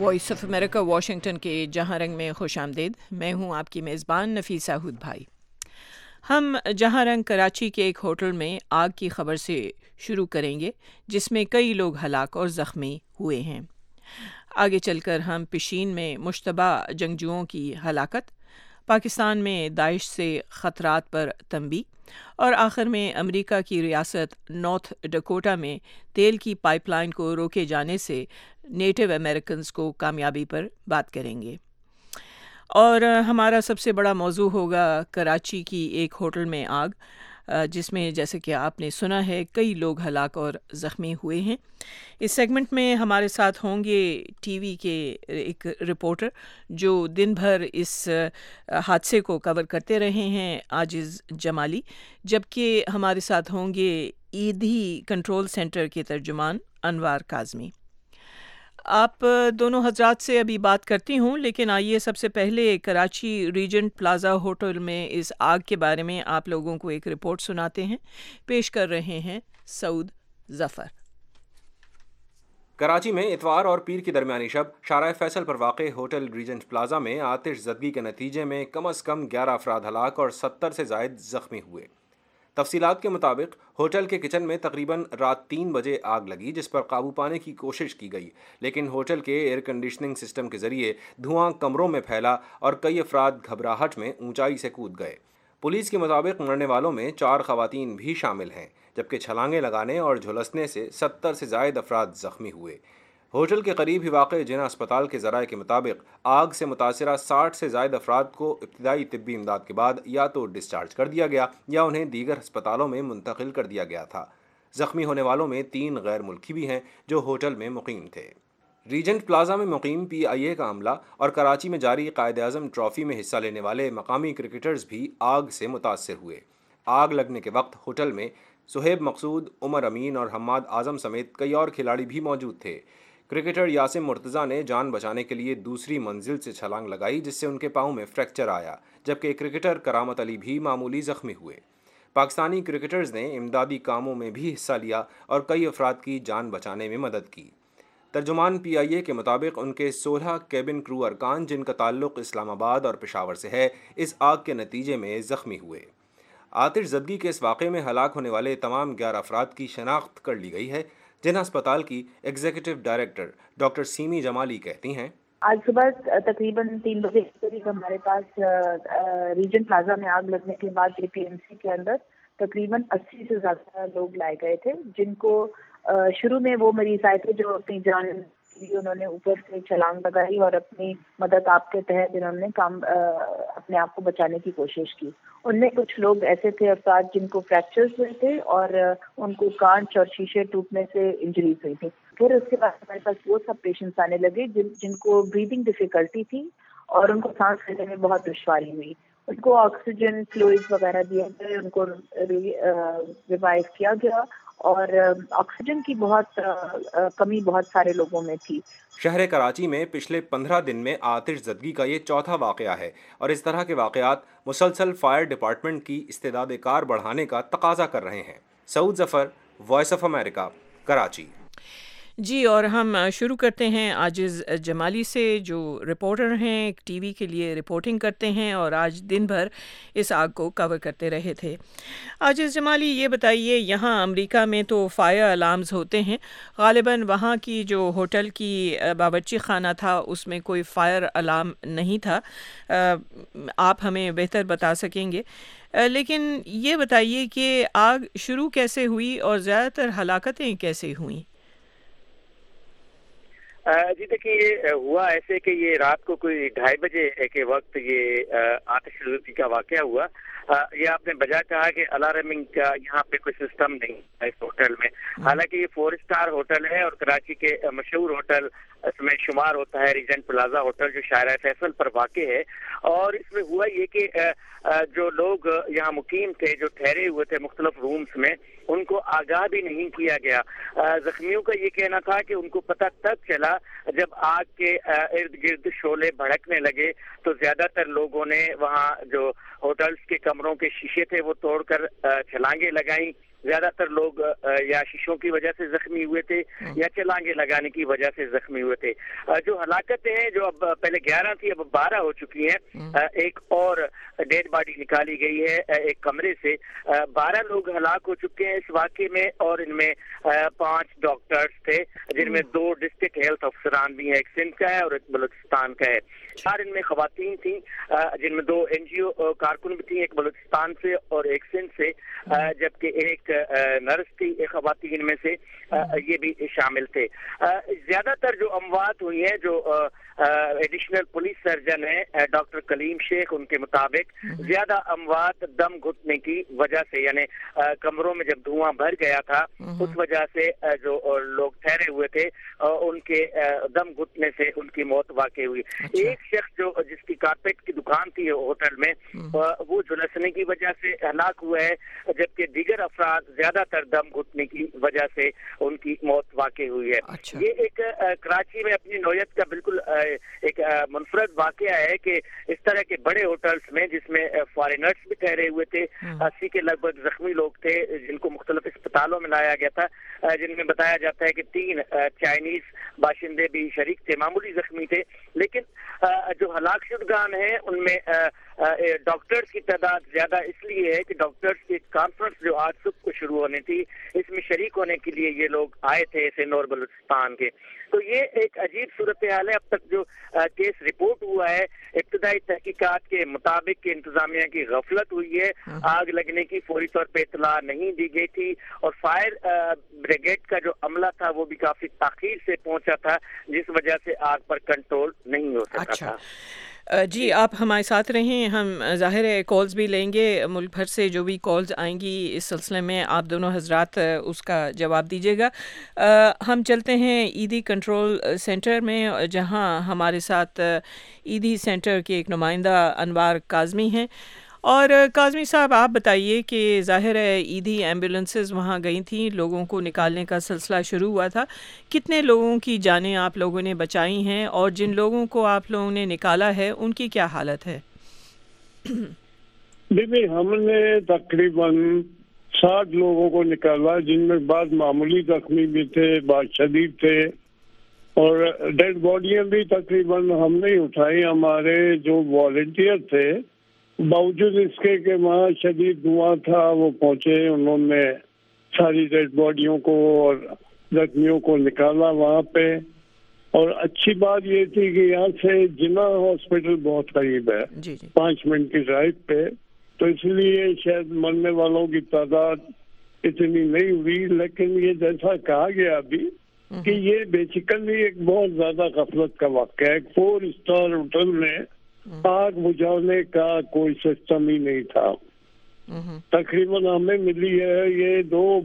Voice of America Washington کے جہاں رنگ میں خوش آمدید. میں ہوں آپ کی میزبان نفیسہ ہود بھائی. ہم جہاں رنگ کراچی کے ایک ہوٹل میں آگ کی خبر سے شروع کریں گے جس میں کئی لوگ ہلاک اور زخمی ہوئے ہیں. آگے چل کر ہم پشین میں مشتبہ جنگجوؤں کی ہلاکت، پاکستان میں داعش سے خطرات پر تنبیہ، اور آخر میں امریکہ کی ریاست نارتھ ڈکوٹا میں تیل کی پائپ لائن کو روکے جانے سے نیٹو امریکنز کو کامیابی پر بات کریں گے. اور ہمارا سب سے بڑا موضوع ہوگا کراچی کی ایک ہوٹل میں آگ، جس میں جیسے کہ آپ نے سنا ہے کئی لوگ ہلاک اور زخمی ہوئے ہیں. اس سیگمنٹ میں ہمارے ساتھ ہوں گے ٹی وی کے ایک رپورٹر جو دن بھر اس حادثے کو کور کرتے رہے ہیں، عاجز جمالی، جبکہ ہمارے ساتھ ہوں گے ایدھی کنٹرول سینٹر کے ترجمان انوار کاظمی. آپ دونوں حضرات سے ابھی بات کرتی ہوں، لیکن آئیے سب سے پہلے کراچی ریجنٹ پلازا ہوٹل میں اس آگ کے بارے میں آپ لوگوں کو ایک رپورٹ سناتے ہیں. پیش کر رہے ہیں سعود ظفر. کراچی میں اتوار اور پیر کی درمیانی شب شارع فیصل پر واقع ہوٹل ریجنٹ پلازا میں آتش زدگی کے نتیجے میں کم از کم 11 افراد ہلاک اور 70 سے زائد زخمی ہوئے. تفصیلات کے مطابق ہوٹل کے کچن میں تقریباً رات 3 بجے آگ لگی، جس پر قابو پانے کی کوشش کی گئی، لیکن ہوٹل کے ایئر کنڈیشننگ سسٹم کے ذریعے دھواں کمروں میں پھیلا اور کئی افراد گھبراہٹ میں اونچائی سے کود گئے. پولیس کے مطابق مرنے والوں میں 4 خواتین بھی شامل ہیں، جبکہ چھلانگیں لگانے اور جھلسنے سے 70 سے زائد افراد زخمی ہوئے. ہوٹل کے قریب ہی واقع جناح اسپتال کے ذرائع کے مطابق آگ سے متاثرہ 60 سے زائد افراد کو ابتدائی طبی امداد کے بعد یا تو ڈسچارج کر دیا گیا یا انہیں دیگر ہسپتالوں میں منتقل کر دیا گیا تھا. زخمی ہونے والوں میں 3 غیر ملکی بھی ہیں جو ہوٹل میں مقیم تھے. ریجنٹ پلازا میں مقیم پی آئی اے کا عملہ اور کراچی میں جاری قائد اعظم ٹرافی میں حصہ لینے والے مقامی کرکٹرز بھی آگ سے متاثر ہوئے. آگ لگنے کے وقت ہوٹل میں صہیب مقصود، عمر امین اور حماد اعظم سمیت کئی اور کھلاڑی بھی موجود تھے. کرکٹر یاسم مرتضیٰ نے جان بچانے کے لیے دوسری منزل سے چھلانگ لگائی، جس سے ان کے پاؤں میں فریکچر آیا، جبکہ کرکٹر کرامت علی بھی معمولی زخمی ہوئے. پاکستانی کرکٹرز نے امدادی کاموں میں بھی حصہ لیا اور کئی افراد کی جان بچانے میں مدد کی. ترجمان پی آئی اے کے مطابق ان کے 16 کیبن کرو ارکان، جن کا تعلق اسلام آباد اور پشاور سے ہے، اس آگ کے نتیجے میں زخمی ہوئے. آتش زدگی کے اس واقعے میں ہلاک ہونے والے تمام 11 افراد کی شناخت کر لی گئی ہے. جناح اسپتال کی executive director doctor Seemi Jamali کہتی ہیں، آج صبح تقریباً 3 بجے قریب ہمارے پاس ریجنٹ پلازا میں آگ لگنے کے بعد اے پی ایم سی کے اندر تقریباً 80 سے زیادہ لوگ لائے گئے تھے، جن کو شروع میں وہ مریض آئے تھے جو اپنی جان انہوں نے اوپر سے چھلانگ لگائی اور اپنی مدد آپ کے تحت انہوں نے اپنے آپ کو بچانے کی کوشش کی. ان میں کچھ لوگ ایسے تھے افراد جن کو فریکچرز ہوئے تھے اور ان کو کانچ اور شیشے ٹوٹنے سے انجریز ہوئی تھی. پھر اس کے بعد ہمارے پاس وہ سب پیشنٹس آنے لگے جن کو بریدنگ ڈیفیکلٹی تھی اور ان کو سانس لینے میں بہت دشواری ہوئی. ان کو آکسیجن فلوئڈ وغیرہ دیے گئے، ان کو ریوائو کیا گیا اور آکسیجن کی بہت کمی بہت سارے لوگوں میں تھی. شہر کراچی میں پچھلے 15 دن میں آتش زدگی کا یہ چوتھا واقعہ ہے اور اس طرح کے واقعات مسلسل فائر ڈپارٹمنٹ کی استعداد کار بڑھانے کا تقاضا کر رہے ہیں. Saud Zafar, voice of America, Karachi. جی، اور ہم شروع کرتے ہیں عاجز جمالی سے، جو رپورٹر ہیں، ٹی وی کے لیے رپورٹنگ کرتے ہیں اور آج دن بھر اس آگ کو کور کرتے رہے تھے. عاجز جمالی، یہ بتائیے، یہاں امریکہ میں تو فائر الارمز ہوتے ہیں، غالباً وہاں کی جو ہوٹل کی باورچی خانہ تھا اس میں کوئی فائر الارم نہیں تھا، آپ ہمیں بہتر بتا سکیں گے. لیکن یہ بتائیے کہ آگ شروع کیسے ہوئی اور زیادہ تر ہلاکتیں کیسے ہوئیں؟ جی دیکھیے، یہ ہوا ایسے کہ یہ رات کو کوئی 2:30 بجے کے وقت یہ آتش زدگی کا واقعہ ہوا. یہ آپ نے بجا کہا کہ الارمنگ کا یہاں پہ کوئی سسٹم نہیں ہے اس ہوٹل میں، حالانکہ یہ 4 اسٹار ہوٹل ہے اور کراچی کے مشہور ہوٹل اس میں شمار ہوتا ہے ریجنٹ پلازا ہوٹل، جو شارع فیصل پر واقع ہے. اور اس میں ہوا یہ کہ جو لوگ یہاں مقیم تھے، جو ٹھہرے ہوئے تھے مختلف رومز میں، ان کو آگاہ بھی نہیں کیا گیا. زخمیوں کا یہ کہنا تھا کہ ان کو پتہ تب چلا جب آگ کے ارد گرد شعلے بھڑکنے لگے تو زیادہ تر لوگوں نے وہاں جو ہوٹلز کے کمروں کے شیشے تھے وہ توڑ کر چھلانگیں لگائیں. زیادہ تر لوگ یا شیشوں کی وجہ سے زخمی ہوئے تھے یا چلانگیں لگانے کی وجہ سے زخمی ہوئے تھے. جو ہلاکتیں ہیں جو اب پہلے 11 تھی اب 12 ہو چکی ہیں. ایک اور ڈیڈ باڈی نکالی گئی ہے ایک کمرے سے. 12 لوگ ہلاک ہو چکے ہیں اس واقعے میں اور ان میں 5 ڈاکٹرز تھے جن میں 2 ڈسٹرکٹ ہیلتھ افسران بھی ہیں, ایک سندھ کا ہے اور ایک بلوچستان کا ہے. 4 ان میں خواتین تھیں جن میں 2 NGO کارکن بھی تھیں, ایک بلوچستان سے اور ایک سندھ سے, جبکہ ایک نرس تھی خواتین میں سے, یہ بھی شامل تھے. زیادہ تر جو اموات ہوئی ہیں جو ایڈیشنل پولیس سرجن ہیں ڈاکٹر کلیم شیخ ان کے مطابق زیادہ اموات دم گھٹنے کی وجہ سے, یعنی کمروں میں جب دھواں بھر گیا تھا اس وجہ سے جو لوگ ٹھہرے ہوئے تھے ان کے دم گھٹنے سے ان کی موت واقع ہوئی. ایک شخص جو جس کی کارپیٹ کی دکان تھی ہوٹل میں وہ جھلسنے کی وجہ سے ہلاک ہوا ہے, جبکہ دیگر افراد زیادہ تر دم گھٹنے کی وجہ سے ان کی موت واقع ہوئی ہے. یہ ایک کراچی میں اپنی نوعیت کا بالکل ایک منفرد واقعہ ہے کہ اس طرح کے بڑے ہوٹلز میں جس میں فارینرز بھی ٹھہرے ہوئے تھے, 80 کے لگ بھگ زخمی لوگ تھے جن کو مختلف اسپتالوں میں لایا گیا تھا, جن میں بتایا جاتا ہے کہ 3 چائنیز باشندے بھی شریک تھے, معمولی زخمی تھے. لیکن جو ہلاک شدگان ہیں ان میں ڈاکٹرز کی تعداد زیادہ اس لیے ہے کہ ڈاکٹرز کی کانفرنس جو آج صبح کو شروع ہونی تھی اس میں شریک ہونے کے لیے یہ لوگ آئے تھے سندھ اور بلوچستان کے. تو یہ ایک عجیب صورتحال ہے. اب تک جو کیس رپورٹ ہوا ہے ابتدائی تحقیقات کے مطابق کہ انتظامیہ کی غفلت ہوئی ہے, آگ لگنے کی فوری طور پہ اطلاع نہیں دی گئی تھی اور فائر بریگیڈ کا جو عملہ تھا وہ بھی کافی تاخیر سے پہنچا تھا جس وجہ سے آگ پر کنٹرول نہیں ہو سکا تھا. جی آپ ہمارے ساتھ رہیں, ہم ظاہر ہے کالز بھی لیں گے ملک بھر سے, جو بھی کالز آئیں گی اس سلسلے میں آپ دونوں حضرات اس کا جواب دیجیے گا. ہم چلتے ہیں ایدھی کنٹرول سینٹر میں جہاں ہمارے ساتھ ایدھی سینٹر کے ایک نمائندہ انوار کاظمی ہیں. اور کاظمی صاحب آپ بتائیے کہ ظاہر ہے ایدھی ایمبولینسز وہاں گئی تھیں, لوگوں کو نکالنے کا سلسلہ شروع ہوا تھا, کتنے لوگوں کی جانیں آپ لوگوں نے بچائی ہیں اور جن لوگوں کو آپ لوگوں نے نکالا ہے ان کی کیا حالت ہے؟ دیکھیے ہم نے تقریباً 60 لوگوں کو نکالا جن میں بعض معمولی زخمی بھی تھے, بعض شدید تھے, اور ڈیڈ باڈیاں بھی تقریباً ہم نے اٹھائی. ہمارے جو والنٹیئر تھے باوجود اس کے کہ وہاں شدید دھواں تھا وہ پہنچے, انہوں نے ساری ڈیڈ باڈیوں کو اور زخمیوں کو نکالا وہاں پہ. اور اچھی بات یہ تھی کہ یہاں سے جناح ہاسپٹل بہت قریب ہے, 5 منٹ کی ڈرائیو پہ, تو اس لیے شاید مرنے والوں کی تعداد اتنی نہیں ہوئی. لیکن یہ جیسا کہا گیا ابھی کہ یہ بیسیکلی ایک بہت زیادہ غفلت کا واقعہ ہے. 4 اسٹار ہوٹل میں آگ بجھانے کا کوئی سسٹم ہی نہیں تھا. تقریباً ہمیں ملی ہے یہ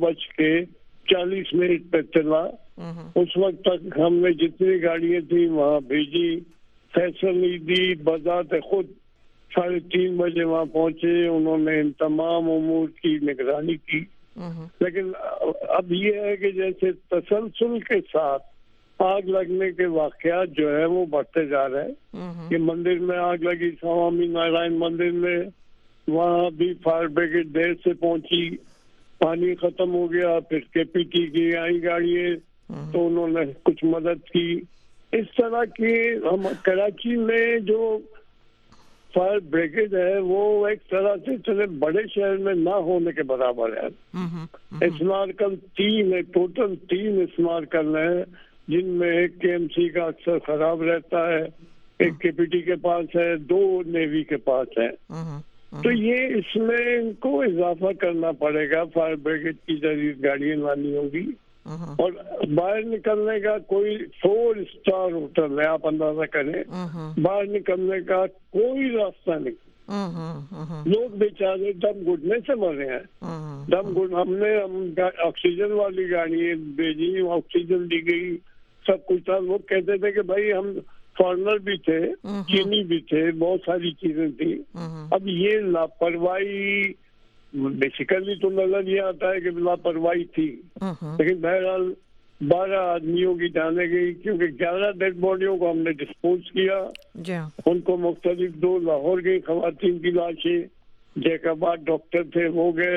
2:40 پہ چلا. اس وقت تک ہم نے جتنی گاڑیاں تھیں وہاں بھیجی. فیصل ایدھی بذات خود 3:30 بجے وہاں پہنچے, انہوں نے ان تمام امور کی نگرانی کی. لیکن اب یہ ہے کہ جیسے تسلسل کے ساتھ آگ لگنے کے واقعات جو ہے وہ بڑھتے جا رہے ہیں. یہ مندر میں آگ لگی سوامی نارائن مندر میں, وہاں بھی فائر بریگیڈ دیر سے پہنچی, پانی ختم ہو گیا, پھر KPT کی آئی گاڑیاں تو انہوں نے کچھ مدد کی. اس طرح کی ہم کراچی میں جو فائر بریگیڈ ہے وہ ایک طرح سے چلے بڑے شہر میں نہ ہونے کے برابر ہے. اسمارکل 3 ہے, ٹوٹل 3 اسمارکل ہیں جن میں ایک KMC کا اکثر خراب رہتا ہے, ایک KPT کے پاس ہے, 2 نیوی کے پاس ہے. تو یہ اس میں ان کو اضافہ کرنا پڑے گا, فائر بریگیڈ کی جدید گاڑیاں لانی ہوگی. اور باہر نکلنے کا کوئی 4 اسٹار ہوٹل ہے, آپ اندازہ کریں باہر نکلنے کا کوئی راستہ نہیں. لوگ بیچارے دم گھٹنے سے مر رہے ہیں. ہم نے آکسیجن والی گاڑی بھیجی, آکسیجن دی گئی, سب کچھ تھا. وہ کہتے تھے کہ بھائی ہم فارنر بھی تھے, چینی بھی تھے, بہت ساری چیزیں تھیں. اب یہ لاپرواہی بیسیکلی تو نظر یہ آتا ہے کہ لاپرواہی تھی, لیکن بہرحال 12 آدمیوں کی جانے گئی کیونکہ 11 ڈیڈ باڈیوں کو ہم نے ڈسپوز کیا. ان کو مختلف 2 لاہور گئی خواتین کی لاشیں, جیکاباد ڈاکٹر تھے وہ گئے,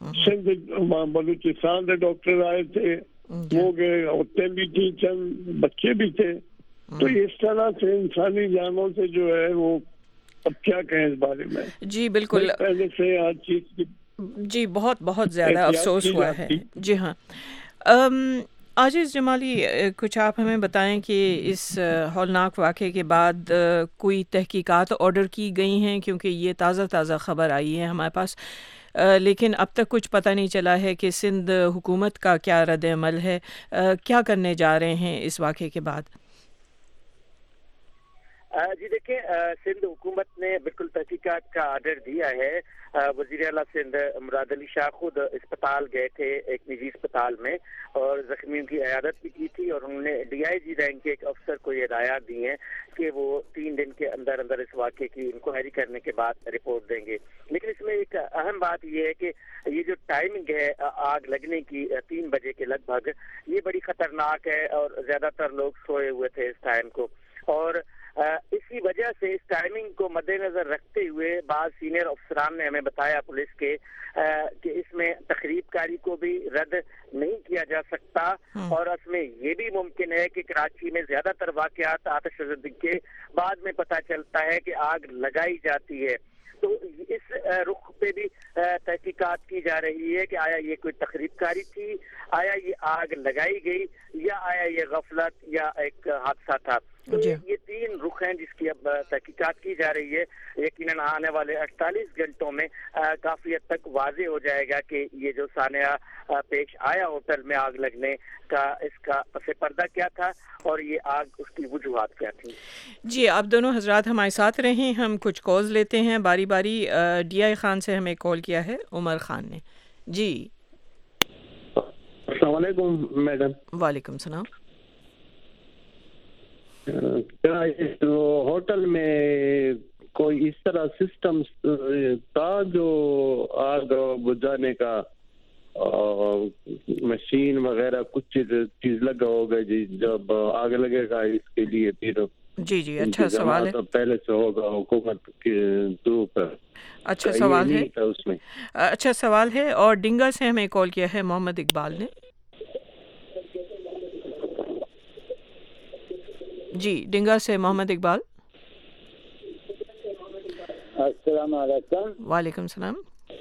سندھ بلوچستان سے ڈاکٹر آئے تھے, وہ گئے, عورتیں بھی تھیں, چند بچے بھی تھے. تو اس طرح سے انسانی جانوں سے جو ہے وہ اب کیا کہیں اس بارے میں. جی بالکل, پہلے سے ہر چیز کی جی بہت بہت زیادہ افسوس ہوا ہے. جی ہاں, عاجز جمالی, کچھ آپ ہمیں بتائیں کہ اس ہولناک واقعے کے بعد کوئی تحقیقات آرڈر کی گئی ہیں, کیونکہ یہ تازہ خبر آئی ہے ہمارے پاس, لیکن اب تک کچھ پتہ نہیں چلا ہے کہ سندھ حکومت کا کیا رد عمل ہے, کیا کرنے جا رہے ہیں اس واقعے کے بعد. جی دیکھیں, سندھ حکومت نے بالکل تحقیقات کا آرڈر دیا ہے. وزیر اعلیٰ سندھ مراد علی شاہ خود اسپتال گئے تھے, ایک نجی اسپتال میں, اور زخمیوں کی عیادت بھی کی تھی, اور انہوں نے DIG رینک کے ایک افسر کو یہ ہدایات دی ہیں کہ وہ 3 دن کے اندر اس واقعے کی انکوائری کرنے کے بعد رپورٹ دیں گے. لیکن اس میں ایک اہم بات یہ ہے کہ یہ جو ٹائمنگ ہے آگ لگنے کی 3 بجے کے لگ بھگ, یہ بڑی خطرناک ہے, اور زیادہ تر لوگ سوئے ہوئے تھے اس ٹائم کو, اور اسی وجہ سے اس ٹائمنگ کو مد نظر رکھتے ہوئے بعض سینئر افسران نے ہمیں بتایا پولیس کے کہ اس میں تخریب کاری کو بھی رد نہیں کیا جا سکتا, اور اس میں یہ بھی ممکن ہے کہ کراچی میں زیادہ تر واقعات آتش زدگی کے بعد میں پتہ چلتا ہے کہ آگ لگائی جاتی ہے. تو اس رخ پہ بھی تحقیقات کی جا رہی ہے کہ آیا یہ کوئی تخریب کاری تھی, آیا یہ آگ لگائی گئی, یا آیا یہ غفلت یا ایک حادثہ تھا. تو یہ 3 رخ ہیں جس کی اب تحقیقات کی جا رہی ہے. یقیناً آنے والے 48 گھنٹوں میں کافی حد تک واضح ہو جائے گا کہ یہ جو سانحہ پیش آیا ہوٹل میں آگ لگنے کا, اس کا پس پردہ کیا تھا, اور یہ آگ اس کی وجوہات کیا تھی. جی, آپ دونوں حضرات ہمارے ساتھ رہیں, ہم کچھ کالز لیتے ہیں باری باری. DI خان سے ہمیں کال کیا ہے عمر خان نے. جی السلام علیکم میڈم. وعلیکم السلام. کیا ہوٹل میں کوئی اس طرح سسٹم تھا جو آگ بجھانے کا, مشین وغیرہ کچھ چیز لگا ہوگا جی جب آگ لگے گا اس کے لیے؟ پھر جی اچھا سوال ہے. پہلے سے ہوگا حکومت کے تھرو پر. اچھا سوال ہے, اس میں اچھا سوال ہے. اور ڈنگا سے ہمیں کال کیا ہے محمد اقبال نے. جی ڈنگا سے محمد اقبال. السلام علیکم. وعلیکم السلام.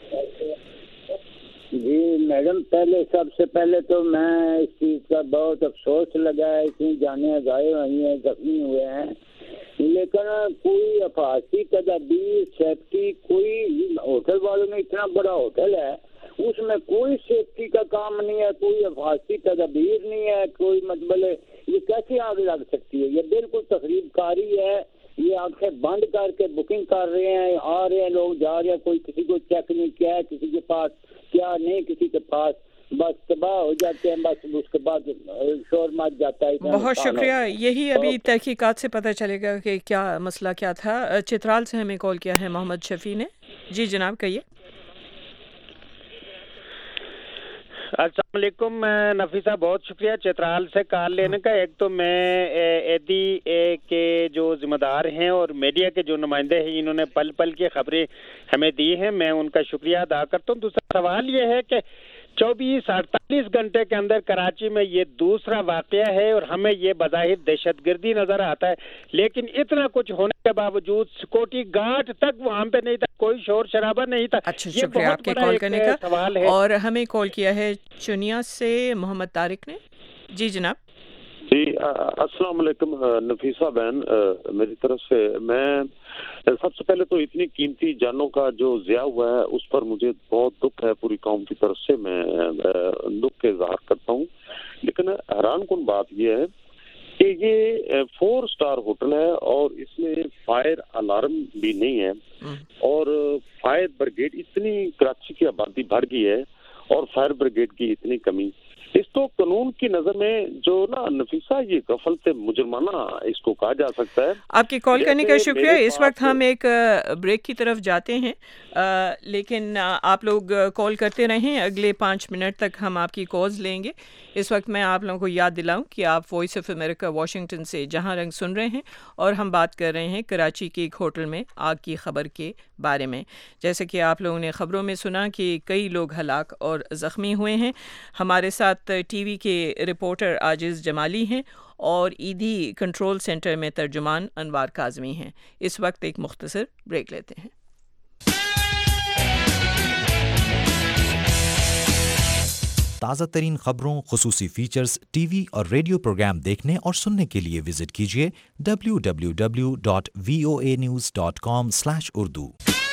جی میڈم, سب سے پہلے تو میں اس چیز کا بہت افسوس لگا ہے, اتنی جانیں ضائع ہوئی ہیں, زخمی ہوئے ہیں, لیکن کوئی حفاظتی تدابیر, سیفٹی, کوئی ہوٹل والوں میں اتنا بڑا ہوٹل ہے اس میں کوئی سیفٹی کا کام نہیں ہے, کوئی حفاظتی تدابیر نہیں ہے, کوئی مطلب یہ کیسے آگ لگ سکتی ہے؟ یہ بالکل تخریب کاری ہے. یہ آنکھیں بند کر کے بکنگ کر رہے ہیں, آ رہے ہیں لوگ, جا رہے ہیں, کوئی کسی کو چیک نہیں کیا ہے, کسی کے پاس کیا نہیں کسی کے پاس, بس تباہ ہو جاتے ہیں, بس اس کے بعد شور مچ جاتا ہے. بہت شکریہ. یہی ابھی تحقیقات سے پتہ چلے گا کہ کیا مسئلہ کیا تھا. چترال سے ہمیں کال کیا ہے محمد شفیع نے. جی جناب کہیے. السلام علیکم نفیسہ, بہت شکریہ چترال سے کال لینے کا. ایک تو میں ایدی کے جو ذمہ دار ہیں اور میڈیا کے جو نمائندے ہیں انہوں نے پل پل کی خبریں ہمیں دی ہیں, میں ان کا شکریہ ادا کرتا ہوں. دوسرا سوال یہ ہے کہ 24-48 گھنٹے کے اندر کراچی میں یہ دوسرا واقعہ ہے, اور ہمیں یہ بظاہر دہشت گردی نظر آتا ہے, لیکن اتنا کچھ ہونے کے باوجود سیکورٹی گارڈ تک وہاں پہ نہیں تھا, کوئی شور شرابہ نہیں تھا. اچھا شکریہ آپ کے کال کرنے کا. سوال ہے. اور ہمیں کال کیا ہے چنیا سے محمد طارق نے. جی جناب. جی السلام علیکم نفیسہ بہن, میری طرف سے میں سب سے پہلے تو اتنی قیمتی جانوں کا جو ضیاع ہوا ہے اس پر مجھے بہت دکھ ہے, پوری قوم کی طرف سے میں دکھ کے اظہار کرتا ہوں. لیکن حیران کن بات یہ ہے کہ یہ 4 اسٹار ہوٹل ہے اور اس میں فائر الارم بھی نہیں ہے, اور فائر بریگیڈ اتنی کراچی کی آبادی بڑھ گئی ہے اور فائر بریگیڈ کی اتنی کمی. اس تو قانون کی نظر میں جو نا نفیسہ یہ غفلت مجرمانہ اس کو کہا جا سکتا ہے. آپ کی کال کرنے کا شکریہ. اس وقت ہم ایک بریک کی طرف جاتے ہیں، لیکن آپ لوگ کال کرتے رہیں، اگلے 5 منٹ تک ہم آپ کی کالز لیں گے. اس وقت میں آپ لوگوں کو یاد دلاؤں کہ آپ وائس آف امریکہ واشنگٹن سے جہاں رنگ سن رہے ہیں، اور ہم بات کر رہے ہیں کراچی کے ایک ہوٹل میں آگ کی خبر کے بارے میں. جیسے کہ آپ لوگوں نے خبروں میں سنا کہ کئی لوگ ہلاک اور زخمی ہوئے ہیں. ہمارے ساتھ ٹی وی کے رپورٹر عاجز جمالی ہیں اور ایدھی کنٹرول سینٹر میں ترجمان انوار کاظمی ہیں. اس وقت ایک مختصر بریک لیتے ہیں. تازہ ترین خبروں، خصوصی فیچرز، ٹی وی اور ریڈیو پروگرام دیکھنے اور سننے کے لیے وزٹ کیجیے www.voanews.com/urdu.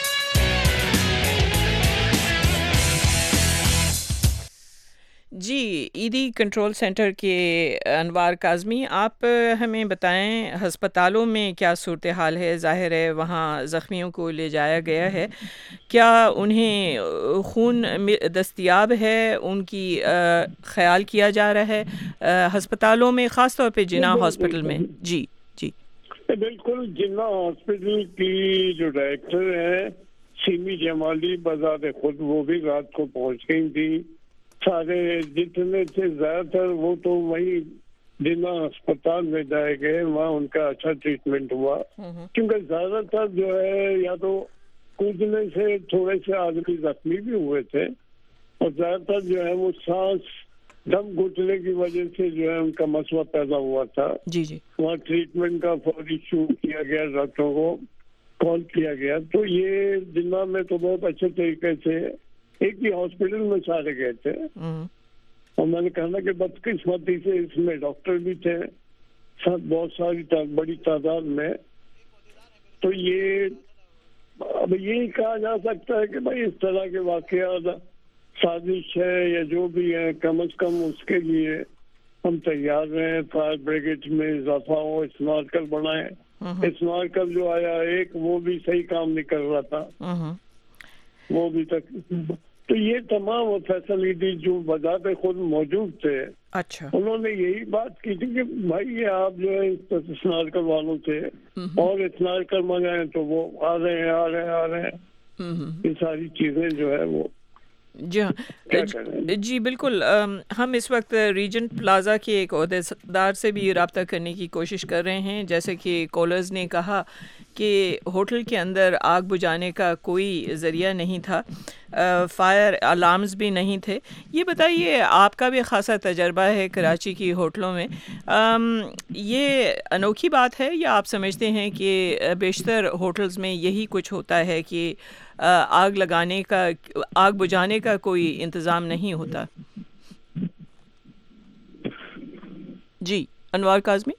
جی، ایدھی کنٹرول سینٹر کے انوار کاظمی، آپ ہمیں بتائیں ہسپتالوں میں کیا صورتحال ہے؟ ظاہر ہے وہاں زخمیوں کو لے جایا گیا ہے، کیا انہیں خون دستیاب ہے؟ ان کی خیال کیا جا رہا ہے ہسپتالوں میں، خاص طور پہ جناح ہاسپٹل میں؟ جی جی بالکل. جناح ہاسپٹل کی جو ڈائریکٹر ہیں سیمی جمالی بذات خود وہ بھی رات کو پہنچ گئی تھی. سارے جتنے تھے زیادہ تر وہ تو وہی جناح اسپتال میں جائے گئے، وہاں ان کا اچھا ٹریٹمنٹ ہوا. کیونکہ زیادہ تر جو ہے یا تو کودنے سے تھوڑے سے آدمی زخمی بھی ہوئے تھے، اور زیادہ تر جو ہے وہ سانس دم گھٹنے کی وجہ سے جو ہے ان کا مسئلہ پیدا ہوا تھا. جی جی وہاں ٹریٹمنٹ کا فوری شروع کیا گیا، ڈاکٹروں کو کال کیا گیا. تو یہ جناح میں تو بہت اچھے طریقے سے ایک ہی ہاسپٹل میں سارے گئے تھے. اور میں نے کہا کہ بدقسمتی سے اس میں ڈاکٹر بھی تھے ساتھ بہت ساری بڑی تعداد میں. تو یہ اب یہی کہا جا سکتا ہے کہ بھائی اس طرح کے واقعات سازش ہے یا جو بھی ہے، کم از کم اس کے لیے ہم تیار رہیں. فائر بریگیڈ میں اضافہ ہو، اسنارکل بنائیں. اسنارکل جو آیا ایک وہ بھی صحیح کام نہیں کر رہا تھا، وہ بھی تک. تو یہ تمام فیسلٹی جو بذات خود موجود تھے، اچھا انہوں نے یہی بات کی تھی کہ بھائی یہ آپ جو ہے اسنارکل والوں سے اور اسنارکل منگائیں تو وہ آ رہے ہیں. یہ ساری چیزیں جو ہے وہ جی بالکل. ہم اس وقت ریجنٹ پلازا کے ایک عہدیدار سے بھی رابطہ کرنے کی کوشش کر رہے ہیں. جیسے کہ کالرز نے کہا کہ ہوٹل کے اندر آگ بجھانے کا کوئی ذریعہ نہیں تھا، فائر الارمز بھی نہیں تھے. یہ بتائیے، آپ کا بھی خاصا تجربہ ہے کراچی کی ہوٹلوں میں، یہ انوکھی بات ہے یا آپ سمجھتے ہیں کہ بیشتر ہوٹلز میں یہی کچھ ہوتا ہے کہ آگ بجھانے کا کوئی انتظام نہیں ہوتا؟ جی انوار کاظمی.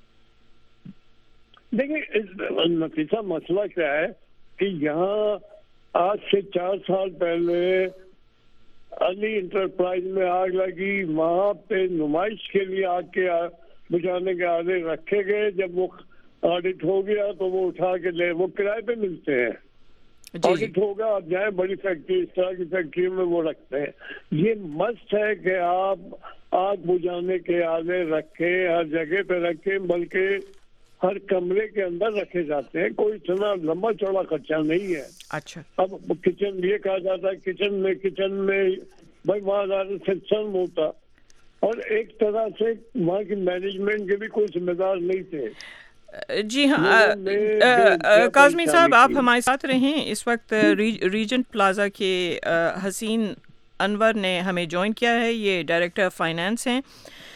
دیکھیں نفیسہ مسئلہ کیا ہے کہ یہاں آج سے 4 سال پہلے علی انٹرپرائز میں آگ لگی. وہاں پہ نمائش کے لیے آگ کے بجھانے کے آلے رکھے گئے. جب وہ آڈٹ ہو گیا تو وہ اٹھا کے لے، وہ کرائے پہ ملتے ہیں. آڈٹ ہوگا آپ جائیں بڑی فیکٹری، اس طرح کی فیکٹری میں وہ رکھتے ہیں. یہ مست ہے کہ آپ آگ بجھانے کے آلے رکھیں، ہر جگہ پہ رکھیں، بلکہ ہر کمرے کے اندر رکھے جاتے ہیں. کوئی اتنا لمبا چوڑا خرچہ نہیں ہے. اچھا. اب کچن یہ کہا جاتا ہے کچن میں بھائی وہاں زیادہ سسٹم ہوتا، اور ایک طرح سے وہاں کی مینجمنٹ کے بھی کوئی ذمہ دار نہیں تھے. جی ہاں کاظمی صاحب، آپ ہمارے ساتھ رہیں. اس وقت ریجنٹ پلازا کے حسین انور نے ہمیں جوائن کیا ہے، یہ ڈائریکٹر فائنانس ہیں.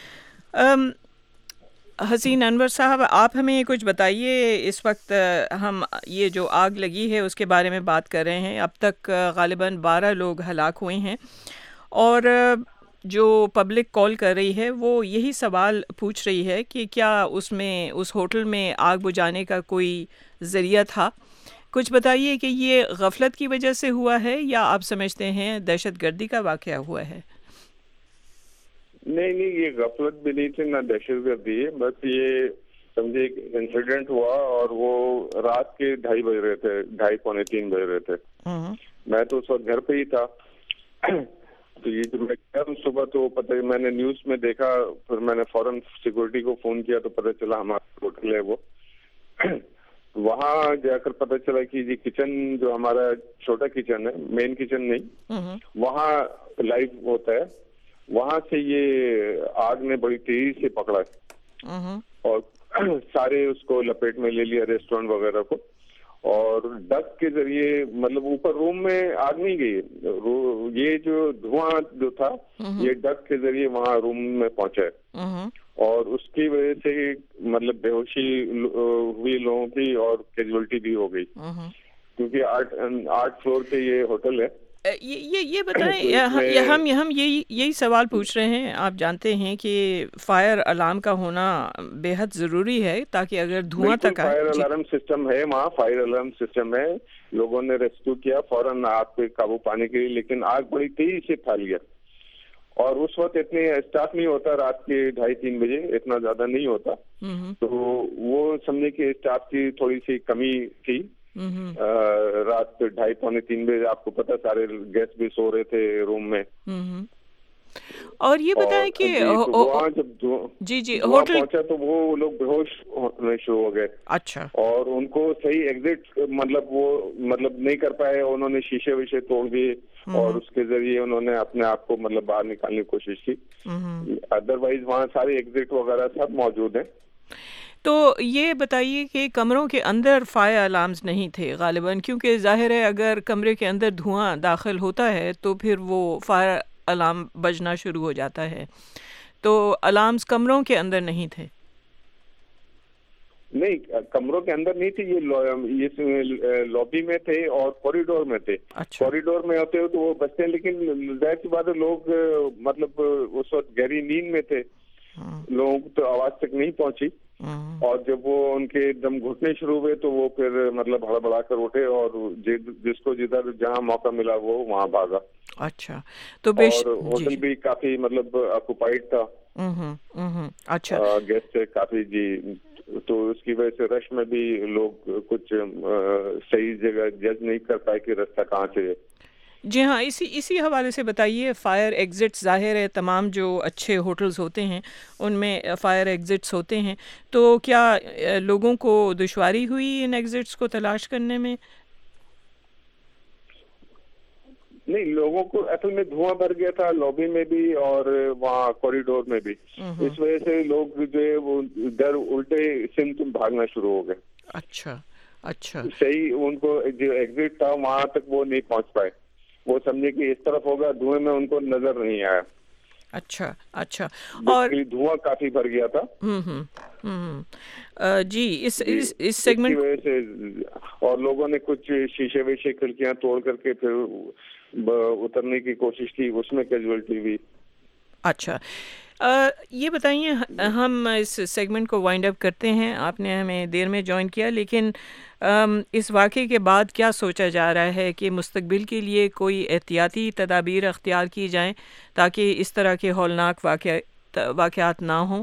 حسین انور صاحب، آپ ہمیں کچھ بتائیے. اس وقت ہم یہ جو آگ لگی ہے اس کے بارے میں بات کر رہے ہیں. اب تک غالباً 12 لوگ ہلاک ہوئے ہیں، اور جو پبلک کال کر رہی ہے وہ یہی سوال پوچھ رہی ہے کہ کیا اس ہوٹل میں آگ بجھانے کا کوئی ذریعہ تھا. کچھ بتائیے کہ یہ غفلت کی وجہ سے ہوا ہے یا آپ سمجھتے ہیں دہشت گردی کا واقعہ ہوا ہے؟ نہیں، یہ غفلت بھی نہیں تھی، نہ دہشت گردی ہے. بس یہ سمجھے ایک انسیڈنٹ ہوا، اور وہ رات کے 2:30 بج رہے تھے، 2:30 پونے 3 بج رہے تھے. میں تو اس وقت گھر پہ ہی تھا. تو یہ جو میں کہہ رہا ہوں صبح تو پتہ میں نے نیوز میں دیکھا, پھر میں نے فوراً سیکورٹی کو فون کیا تو پتہ چلا ہمارا ہوٹل ہے وہ. وہاں جا کر پتہ چلا کہ یہ کچن جو ہمارا چھوٹا کچن ہے, مین کچن نہیں, وہاں لائیو ہوتا ہے, وہاں سے یہ آگ نے بڑی تیزی سے پکڑا ہے اور سارے اس کو لپیٹ میں لے لیا, ریسٹورینٹ وغیرہ کو. اور ڈک کے ذریعے مطلب اوپر روم میں آگ نہیں گئی, یہ جو دھواں جو تھا یہ ڈک کے ذریعے وہاں روم میں پہنچا ہے اور اس کی وجہ سے مطلب بے ہوشی ہوئی لوگوں کی اور کیجویلٹی بھی ہو گئی, کیونکہ 8 فلور پہ یہ ہوٹل ہے. یہ بتائیں, ہم یہی سوال پوچھ رہے ہیں. آپ جانتے ہیں کہ فائر الارم کا ہونا بے حد ضروری ہے تاکہ اگر دھواں تک آئے. فائر الارم سسٹم ہے وہاں, فائر الارم سسٹم ہے, لوگوں نے ریسکیو کیا فوراً آگ پہ قابو پانے کے لیے, لیکن آگ بڑی تیزی سے پھیل گیا اور اس وقت اتنے اسٹاف نہیں ہوتا, رات کے 2:30-3 بجے اتنا زیادہ نہیں ہوتا, تو وہ سمجھے کہ اسٹاف کی تھوڑی سی کمی تھی. رات 2:30-3 بجے آپ کو پتا سارے گیسٹ بھی سو رہے تھے روم میں. اور یہ بتائیں کہ وہاں جب جی ہوٹل پہنچا تو وہ لوگ بے ہوش ہونے شروع ہو گئے. اچھا. اور ان کو صحیح ایگزٹ مطلب نہیں کر پائے, انہوں نے شیشے ویشے توڑ دیے اور اس کے ذریعے انہوں نے اپنے آپ کو مطلب باہر نکالنے کی کوشش کی. ادروائز وہاں سارے ایگزٹ وغیرہ سب موجود ہیں. تو یہ بتائیے کہ کمروں کے اندر فائر الارمز نہیں تھے غالباً, کیونکہ ظاہر ہے اگر کمرے کے اندر دھواں داخل ہوتا ہے تو پھر وہ فائر الارم بجنا شروع ہو جاتا ہے, تو الارمز کمروں کے اندر نہیں تھے. نہیں, کمروں کے اندر نہیں تھے, یہ لابی میں تھے اور کوریڈور میں تھے. کوریڈور میں ہوتے ہو تو وہ بچتے ہیں, لیکن ظاہر سی بات ہے لوگ مطلب اس وقت گہری نیند میں تھے, لوگوں کو تو آواز تک نہیں پہنچی, اور جب وہ ان کے دم گھٹنے شروع ہوئے تو وہ پھر مطلب ہڑبڑا کر اٹھے اور جس کو جدھر جہاں موقع ملا وہ وہاں بھاگا. اچھا. تو ہوٹل بھی کافی مطلب آکوپائڈ تھا. اچھا. گیسٹ سے کافی جی, تو اس کی وجہ سے رش میں بھی لوگ کچھ صحیح جگہ جج نہیں کر پائے کہ رستہ کہاں سے ہے. جی ہاں, اسی حوالے سے بتائیے, فائر ایگزٹس ظاہر ہے تمام جو اچھے ہوٹلز ہوتے ہیں ان میں فائر ایگزٹس ہوتے ہیں, تو کیا لوگوں کو دشواری ہوئی ان ایگزٹس کو تلاش کرنے میں؟ نہیں, لوگوں کو اصل میں دھواں بھر گیا تھا لابی میں بھی اور وہاں کوریڈور میں بھی, اس وجہ سے لوگ جو ہے وہ ڈر الٹے سمت بھاگنا شروع ہو گئے. اچھا. صحیح ان کو جو ایگزٹ تھا وہاں تک وہ نہیں پہنچ پائے, وہ سمجھے کہ اس طرف ہوگا, دھوئیں میں ان کو نظر نہیں آیا. اچھا. اور دھواں کافی بھر گیا تھا. جی اس سیگمنٹ کی وجہ سے, اور لوگوں نے کچھ شیشے ویشے کھڑکیاں توڑ کر کے پھر اترنے کی کوشش کی, اس میں کیجویلٹی ہوئی. اچھا. یہ بتائیے, ہم اس سیگمنٹ کو وائنڈ اپ کرتے ہیں, آپ نے ہمیں دیر میں جوائن کیا, لیکن اس واقعے کے بعد کیا سوچا جا رہا ہے کہ مستقبل کے لیے کوئی احتیاطی تدابیر اختیار کی جائیں تاکہ اس طرح کے ہولناک واقعات نہ ہوں؟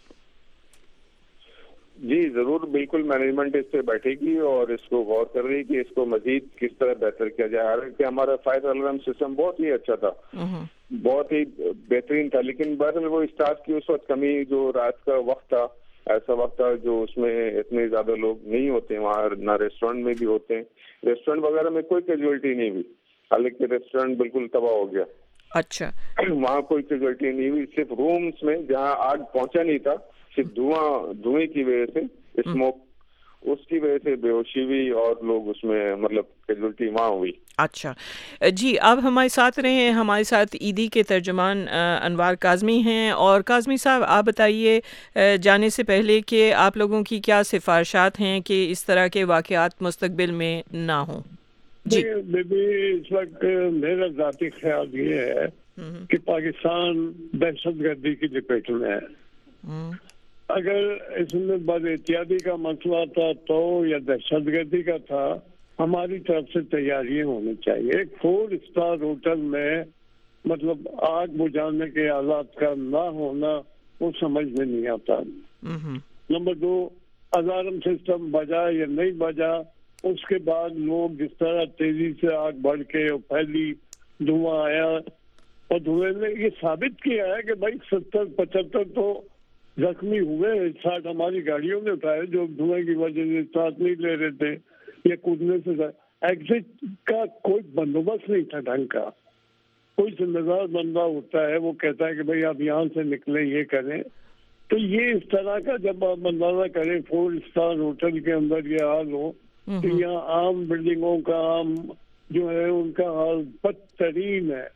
جی ضرور, بالکل مینجمنٹ اس پہ بیٹھے گی اور اس کو غور کر رہی کہ اس کو مزید کس طرح بہتر کیا جائے. حالانکہ ہمارا فائر الارم سسٹم بہت ہی اچھا تھا, بہت ہی بہترین تھا, لیکن بعد میں وہ اسٹاف کی اس وقت کمی, جو رات کا وقت تھا, ایسا وقت تھا جو اس میں اتنے زیادہ لوگ نہیں ہوتے وہاں, نہ ریسٹورینٹ میں بھی ہوتے ہیں, ریسٹورینٹ وغیرہ میں کوئی کیجویلٹی نہیں ہوئی, حالانکہ ریسٹورینٹ بالکل تباہ ہو گیا. اچھا. وہاں کوئی کیجویلٹی نہیں ہوئی, صرف رومس میں جہاں آگ پہنچا نہیں تھا, صرف دھوئیں کی وجہ سے, اسموک, اس کی وجہ سے بے ہوشی ہوئی اور لوگ اس میں مطلب کیجویلٹی وہاں ہوئی. اچھا جی, اب ہمارے ساتھ رہے ہیں, ہمارے ساتھ ایدی کے ترجمان انوار کاظمی ہیں. اور کاظمی صاحب, آپ بتائیے جانے سے پہلے کہ آپ لوگوں کی کیا سفارشات ہیں کہ اس طرح کے واقعات مستقبل میں نہ ہوں؟ جی اس وقت میرا ذاتی خیال یہ ہے کہ پاکستان دہشت گردی کی لپیٹ میں ہے. اگر اس میں بد احتیاطی کا مسئلہ تھا تو یا دہشت گردی کا تھا, ہماری طرف سے تیاریاں ہونی چاہیے. ایک 4 اسٹار ہوٹل میں مطلب آگ بجھانے کے آلات کا نہ ہونا وہ سمجھ میں نہیں آتا. نمبر 2, الارم سسٹم بجا یا نہیں بجا, اس کے بعد لوگ جس طرح تیزی سے آگ بڑھ کے پھیلی, دھواں آیا, اور دھوئے نے یہ ثابت کیا ہے کہ بھائی 70-75 تو زخمی ہوئے. 60 ہماری گاڑیوں نے اٹھائے جو دھوئے کی وجہ سے ساتھ نہیں لے رہے تھے یا کودنے سے. ایگزٹ کا کوئی بندوبست نہیں تھا ڈھنگ کا. کوئی ذمہ دار بندہ ہوتا ہے وہ کہتا ہے کہ بھائی آپ یہاں سے نکلیں یہ کریں. تو یہ اس طرح کا جب آپ اندازہ کریں 4 اسٹار ہوٹل کے اندر یہ حال ہو کہ یہاں عام بلڈنگوں کا عام جو ہے ان کا حال بدترین ہے.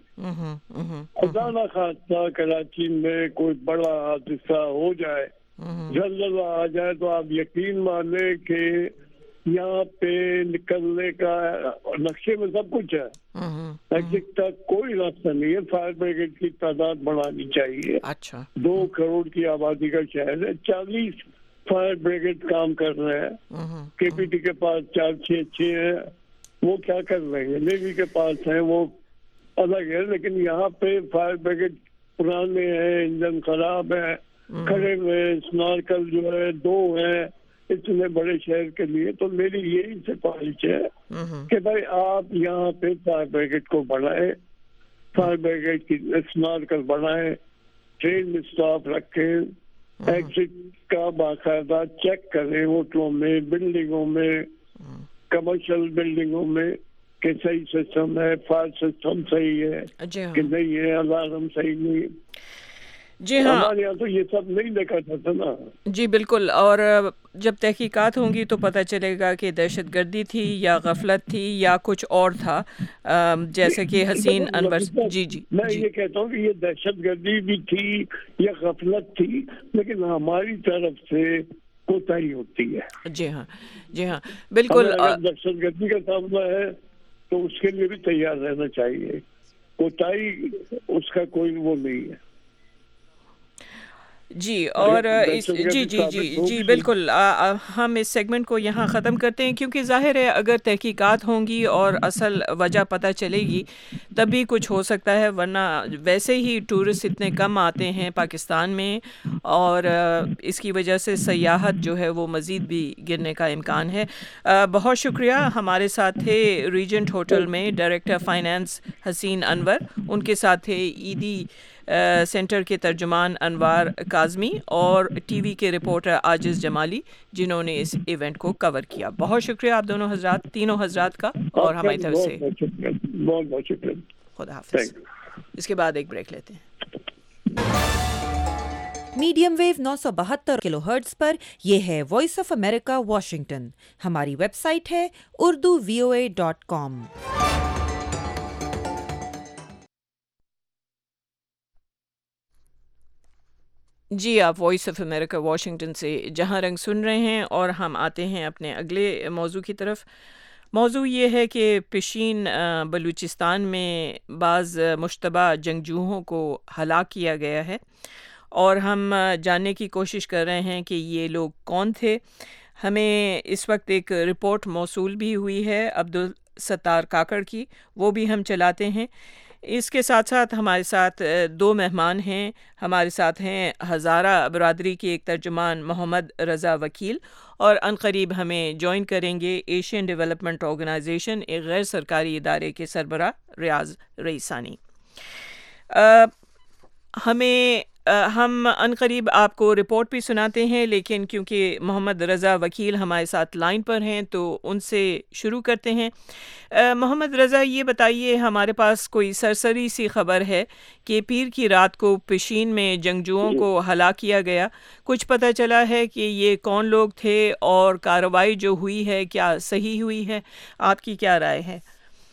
خدا نہ خواستہ کراچی میں کوئی بڑا حادثہ ہو جائے, زلزلہ آ جائے تو آپ یقین مانیں کہ یہاں پہ نکلنے کا نقشے میں سب کچھ ہے, ایگزٹ تک کوئی راستہ نہیں ہے. فائر بریگیڈ کی تعداد بڑھانی چاہیے. 2 کروڑ کی آبادی کا شہر ہے, 40 فائر بریگیڈ کام کر رہے ہیں. کے پی ٹی کے پاس 4-6 ہیں, وہ کیا کر رہے ہیں. نیوی کے پاس ہیں وہ الگ ہے, لیکن یہاں پہ فائر بریگیڈ پرانے ہیں, انجن خراب ہے, کھڑے ہوئے. سنارکل جو ہے 2 ہیں اتنے بڑے شہر کے لیے. تو میری یہی سفارش ہے کہ بھائی آپ یہاں پہ فائر بریگیڈ کو بڑھائیں, فائر بریگیڈ کی سنارکل بڑھائیں, ٹرین اسٹاف رکھیں, ایگزٹ کا باقاعدہ چیک کریں ہوٹلوں میں, بلڈنگوں میں, کمرشل بلڈنگوں میں کہ صحیح سسٹم ہے, فائر سسٹم صحیح ہے کہ نہیں ہے, الارم صحیح نہیں. جی ہاں, ہمارے یہاں تو یہ سب نہیں دیکھا جاتا نا. جی بالکل. اور جب تحقیقات ہوں گی تو پتہ چلے گا کہ دہشت گردی تھی یا غفلت تھی یا کچھ اور تھا, جیسے کہ حسین انور. جی میں یہ کہتا ہوں کہ یہ دہشت گردی بھی تھی یا غفلت تھی, لیکن ہماری طرف سے کوتاہی ہوتی ہے. جی ہاں بالکل. دہشت گردی کا سامنا ہے تو اس کے لیے بھی تیار رہنا چاہیے. کوتاہی اس کا کوئی وہ نہیں ہے. جی اور جی بالکل. ہم اس سیگمنٹ کو یہاں ختم کرتے ہیں کیونکہ ظاہر ہے اگر تحقیقات ہوں گی اور اصل وجہ پتہ چلے گی تبھی کچھ ہو سکتا ہے, ورنہ ویسے ہی ٹورسٹ اتنے کم آتے ہیں پاکستان میں اور اس کی وجہ سے سیاحت جو ہے وہ مزید بھی گرنے کا امکان ہے. بہت شکریہ. ہمارے ساتھ تھے ریجنٹ ہوٹل میں ڈائریکٹر فائنانس حسین انور, ان کے ساتھ تھے ایدی سینٹر کے ترجمان انوار کاظمی اور ٹی وی کے رپورٹر عاجز جمالی جنہوں نے اس ایونٹ کو کور کیا. بہت شکریہ آپ دونوں حضرات, تینوں حضرات کا, اور ہماری طرف سے بہت بہت شکریہ. خدا حافظ. اس کے بعد ایک بریک لیتے ہیں. میڈیم ویو 972 کلو ہرٹز پر یہ ہے وائس آف امریکہ واشنگٹن. ہماری ویب سائٹ ہے urduvoa.com. جی آپ وائس آف امریکہ واشنگٹن سے جہاں رنگ سن رہے ہیں, اور ہم آتے ہیں اپنے اگلے موضوع کی طرف. موضوع یہ ہے کہ پشین بلوچستان میں بعض مشتبہ جنگجوؤں کو ہلاک کیا گیا ہے, اور ہم جاننے کی کوشش کر رہے ہیں کہ یہ لوگ کون تھے. ہمیں اس وقت ایک رپورٹ موصول بھی ہوئی ہے عبدالستار کاکڑ کی, وہ بھی ہم چلاتے ہیں. اس کے ساتھ ساتھ ہمارے ساتھ 2 مہمان ہیں. ہمارے ساتھ ہیں ہزارہ برادری کے ایک ترجمان محمد رضا وکیل, اور عنقریب ہمیں جوائن کریں گے ایشین ڈیولپمنٹ آرگنائزیشن, ایک غیر سرکاری ادارے کے سربراہ ریاض رئیسانی. ہم عنقریب آپ کو رپورٹ بھی سناتے ہیں, لیکن کیونکہ محمد رضا وکیل ہمارے ساتھ لائن پر ہیں تو ان سے شروع کرتے ہیں. محمد رضا, یہ بتائیے, ہمارے پاس کوئی سرسری سی خبر ہے کہ پیر کی رات کو پشین میں جنگجوؤں کو ہلاک کیا گیا. کچھ پتہ چلا ہے کہ یہ کون لوگ تھے اور کارروائی جو ہوئی ہے کیا صحیح ہوئی ہے؟ آپ کی کیا رائے ہے؟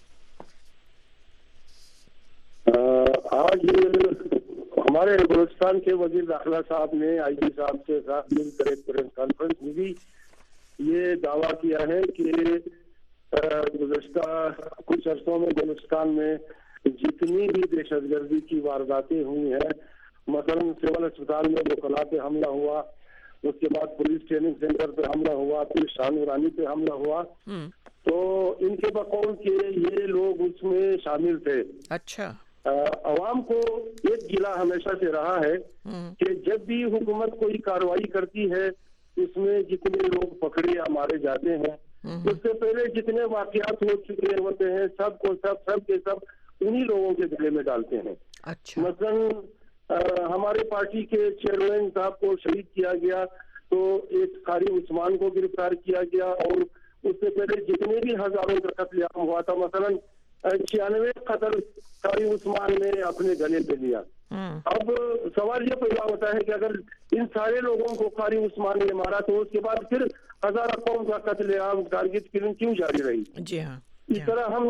آج ہمارے بلوچستان کے وزیر داخلہ صاحب نے آئی جی صاحب کے ساتھ مل کر ایک پریس کانفرنس میں بھی یہ دعویٰ کیا ہے کہ گزشتہ کچھ عرصوں میں بلوچستان میں جتنی بھی دہشت گردی کی وارداتیں ہوئی ہیں, مثلاً سول اسپتال میں وکلاء پہ حملہ ہوا, اس کے بعد پولیس ٹریننگ سینٹر پہ حملہ ہوا, پھر شاہ نورانی پہ حملہ ہوا, تو ان کے بقول کہ یہ لوگ اس میں شامل تھے. اچھا. عوام کو ایک گلہ ہمیشہ سے رہا ہے کہ جب بھی حکومت کوئی کارروائی کرتی ہے اس میں جتنے لوگ پکڑے یا مارے جاتے ہیں, اس سے پہلے جتنے واقعات ہو چکے ہوتے ہیں سب کے سب انہی لوگوں کے گلے میں ڈالتے ہیں. اچھا. مثلا ہمارے پارٹی کے چیئرمین صاحب کو شہید کیا گیا تو ایک قاری عثمان کو گرفتار کیا گیا، اور اس سے پہلے جتنے بھی ہزاروں کا قتل عام ہوا تھا، مثلا 96 قتل قاری عثمان نے اپنے گلے پہ لیا. اب سوال یہ پیدا ہوتا ہے کہ اگر ان سارے لوگوں کو قاری عثمان نے مارا تو اس کے بعد پھر ہزاروں قوم کا قتل عام ٹارگٹ کلنگ کیوں جاری رہی؟ جی ہاں. اس طرح ہم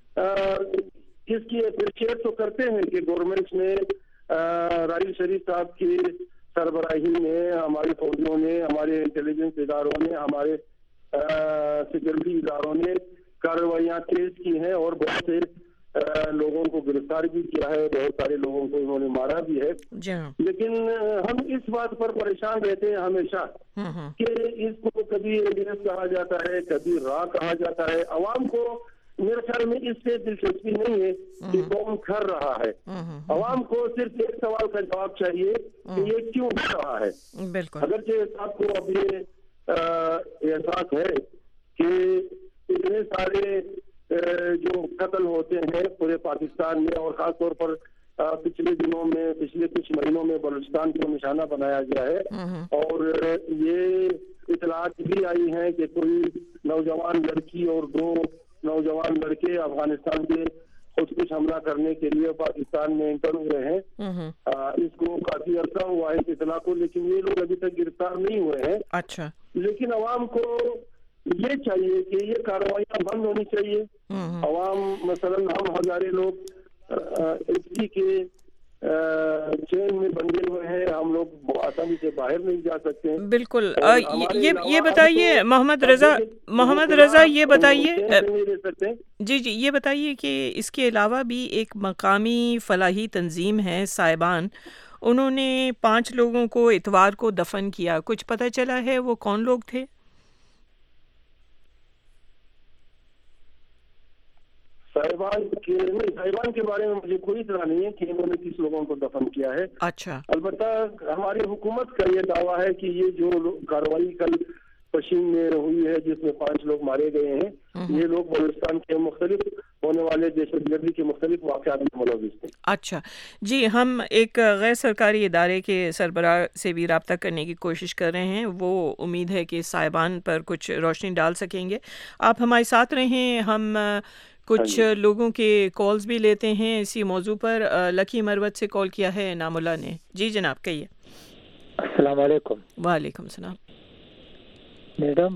اس کی اپریشیٹ تو کرتے ہیں کہ گورنمنٹ نے راحیل شریف صاحب کی سربراہی میں، ہماری فوجیوں نے، ہمارے انٹیلیجنس اداروں نے، ہمارے سیکورٹی اداروں نے کارروائیاں تیز کی ہیں اور بہت سے لوگوں کو گرفتار بھی کیا ہے، بہت سارے لوگوں کو انہوں نے مارا بھی ہے. لیکن ہم اس بات پر پریشان رہتے ہیں ہمیشہ کہ اس کو کبھی ایڈیس کہا جاتا ہے، کبھی را کہا جاتا ہے. عوام کو میرے خیال میں اس سے دلچسپی نہیں ہے کہ کون کر رہا ہے. عوام کو صرف ایک سوال کا جواب چاہیے کہ یہ کیوں ہو رہا ہے. اگرچہ آپ کو اب یہ احساس ہے کہ اتنے سارے جو قتل ہوتے ہیں پورے پاکستان میں، اور خاص طور پر پچھلے دنوں میں، پچھلے کچھ مہینوں میں بلوچستان کو نشانہ بنایا گیا ہے، اور یہ اطلاعات بھی آئی ہیں کہ کوئی نوجوان لڑکی اور 2 نوجوان لڑکے افغانستان کے خود کچھ حملہ کرنے کے لیے پاکستان میں انٹر ہوئے ہیں. اس کو کافی عرصہ ہوا ہے اس اطلاع کو، لیکن یہ لوگ ابھی تک گرفتار نہیں ہوئے ہیں. اچھا. لیکن عوام کو یہ چاہیے کہ یہ کارروائیاں بند ہونی چاہیے. عوام مثلا ہم ہزارے لوگ ایچ کے چین میں بندے ہوئے ہیں، ہم لوگ آسانی سے باہر نہیں جا سکتے ہیں. بالکل. یہ بتائیے محمد رضا یہ بتائیے جی یہ بتائیے کہ اس کے علاوہ بھی ایک مقامی فلاحی تنظیم ہے صاحبان، انہوں نے 5 لوگوں کو اتوار کو دفن کیا، کچھ پتہ چلا ہے وہ کون لوگ تھے؟ صاحبان کے بارے میں مجھے کوئی اطلاع نہیں ہے کہ انہوں نے کس لوگوں کو دفن کیا ہے. اچھا. البتہ ہماری حکومت کا یہ دعویٰ ہے کہ یہ جو کارروائی کل پشین میں ہوئی ہے جس میں 5 لوگ مارے گئے ہیں، یہ لوگ بلوچستان کے مختلف ہونے والے دہشت گردی کے مختلف واقعات میں ملوث تھے. اچھا جی، ہم ایک غیر سرکاری ادارے کے سربراہ سے بھی رابطہ کرنے کی کوشش کر رہے ہیں، وہ امید ہے کہ صاحبان پر کچھ روشنی ڈال سکیں گے. آپ ہمارے ساتھ رہیں، ہم کچھ لوگوں کے کالز بھی لیتے ہیں اسی موضوع پر. لکی مروت سے کال کیا ہے نام اللہ نے. جی جناب کہیے. السلام علیکم. وعلیکم السلام. میڈم،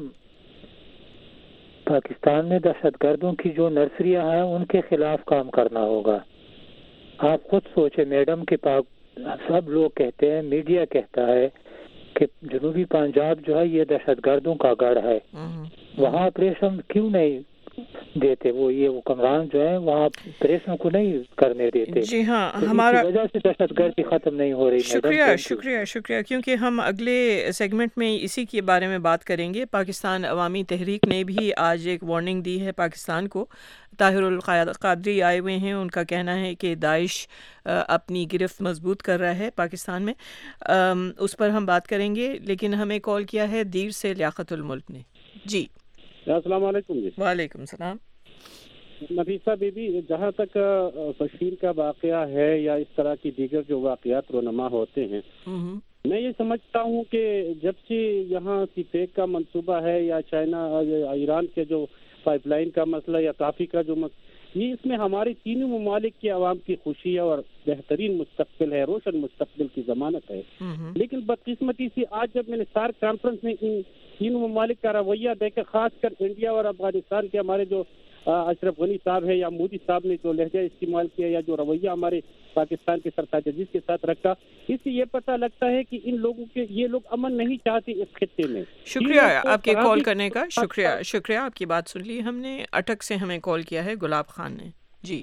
پاکستان میں دہشت گردوں کی جو نرسریاں ہیں ان کے خلاف کام کرنا ہوگا. آپ خود سوچیں میڈم کہ سب لوگ کہتے ہیں، میڈیا کہتا ہے کہ جنوبی پنجاب جو ہے یہ دہشت گردوں کا گڑھ ہے، وہاں آپریشن کیوں نہیں دیتے؟ وہ یہ حکمران جو ہیں وہاں آپریشن کو نہیں کرنے دیتے. جی ہاں، ہمارا وجہ سے دہشت گردی ختم نہیں ہو رہی. شکریہ کیونکہ ہم اگلے سیگمنٹ میں اسی کے بارے میں بات کریں گے. پاکستان عوامی تحریک نے بھی آج ایک وارننگ دی ہے پاکستان کو. طاہر القادری آئے ہوئے ہیں، ان کا کہنا ہے کہ داعش اپنی گرفت مضبوط کر رہا ہے پاکستان میں. اس پر ہم بات کریں گے، لیکن ہمیں کال کیا ہے دیر سے لیاقت الملک نے. جی السلام علیکم. جی وعلیکم السلام. نفیسہ بی بی، جہاں تک فشین کا واقعہ ہے یا اس طرح کی دیگر جو واقعات رونما ہوتے ہیں، میں یہ سمجھتا ہوں کہ جب سے یہاں سی پیک کا منصوبہ ہے یا چائنا ایران کے جو پائپ لائن کا مسئلہ یا کافی کا جو یہ اس میں ہمارے تینوں ممالک کی عوام کی خوشی اور بہترین مستقبل ہے، روشن مستقبل کی ضمانت ہے. لیکن بدقسمتی سے آج جب میں نے سارک کانفرنس میں ان تینوں ممالک کا رویہ دیکھا، خاص کر انڈیا اور افغانستان کے ہمارے جو اشرف غنی صاحب ہے یا مودی صاحب نے جو لہجہ استعمال کیا یا جو رویہ ہمارے پاکستان کے سرتاج عزیز کے ساتھ رکھا، اس سے یہ پتہ لگتا ہے کہ ان لوگوں کے یہ لوگ امن نہیں چاہتے اس خطے میں. شکریہ آپ کے کال کرنے کا. شکریہ آپ کی بات سن لی ہم نے. اٹک سے ہمیں کال کیا ہے گلاب خان نے. جی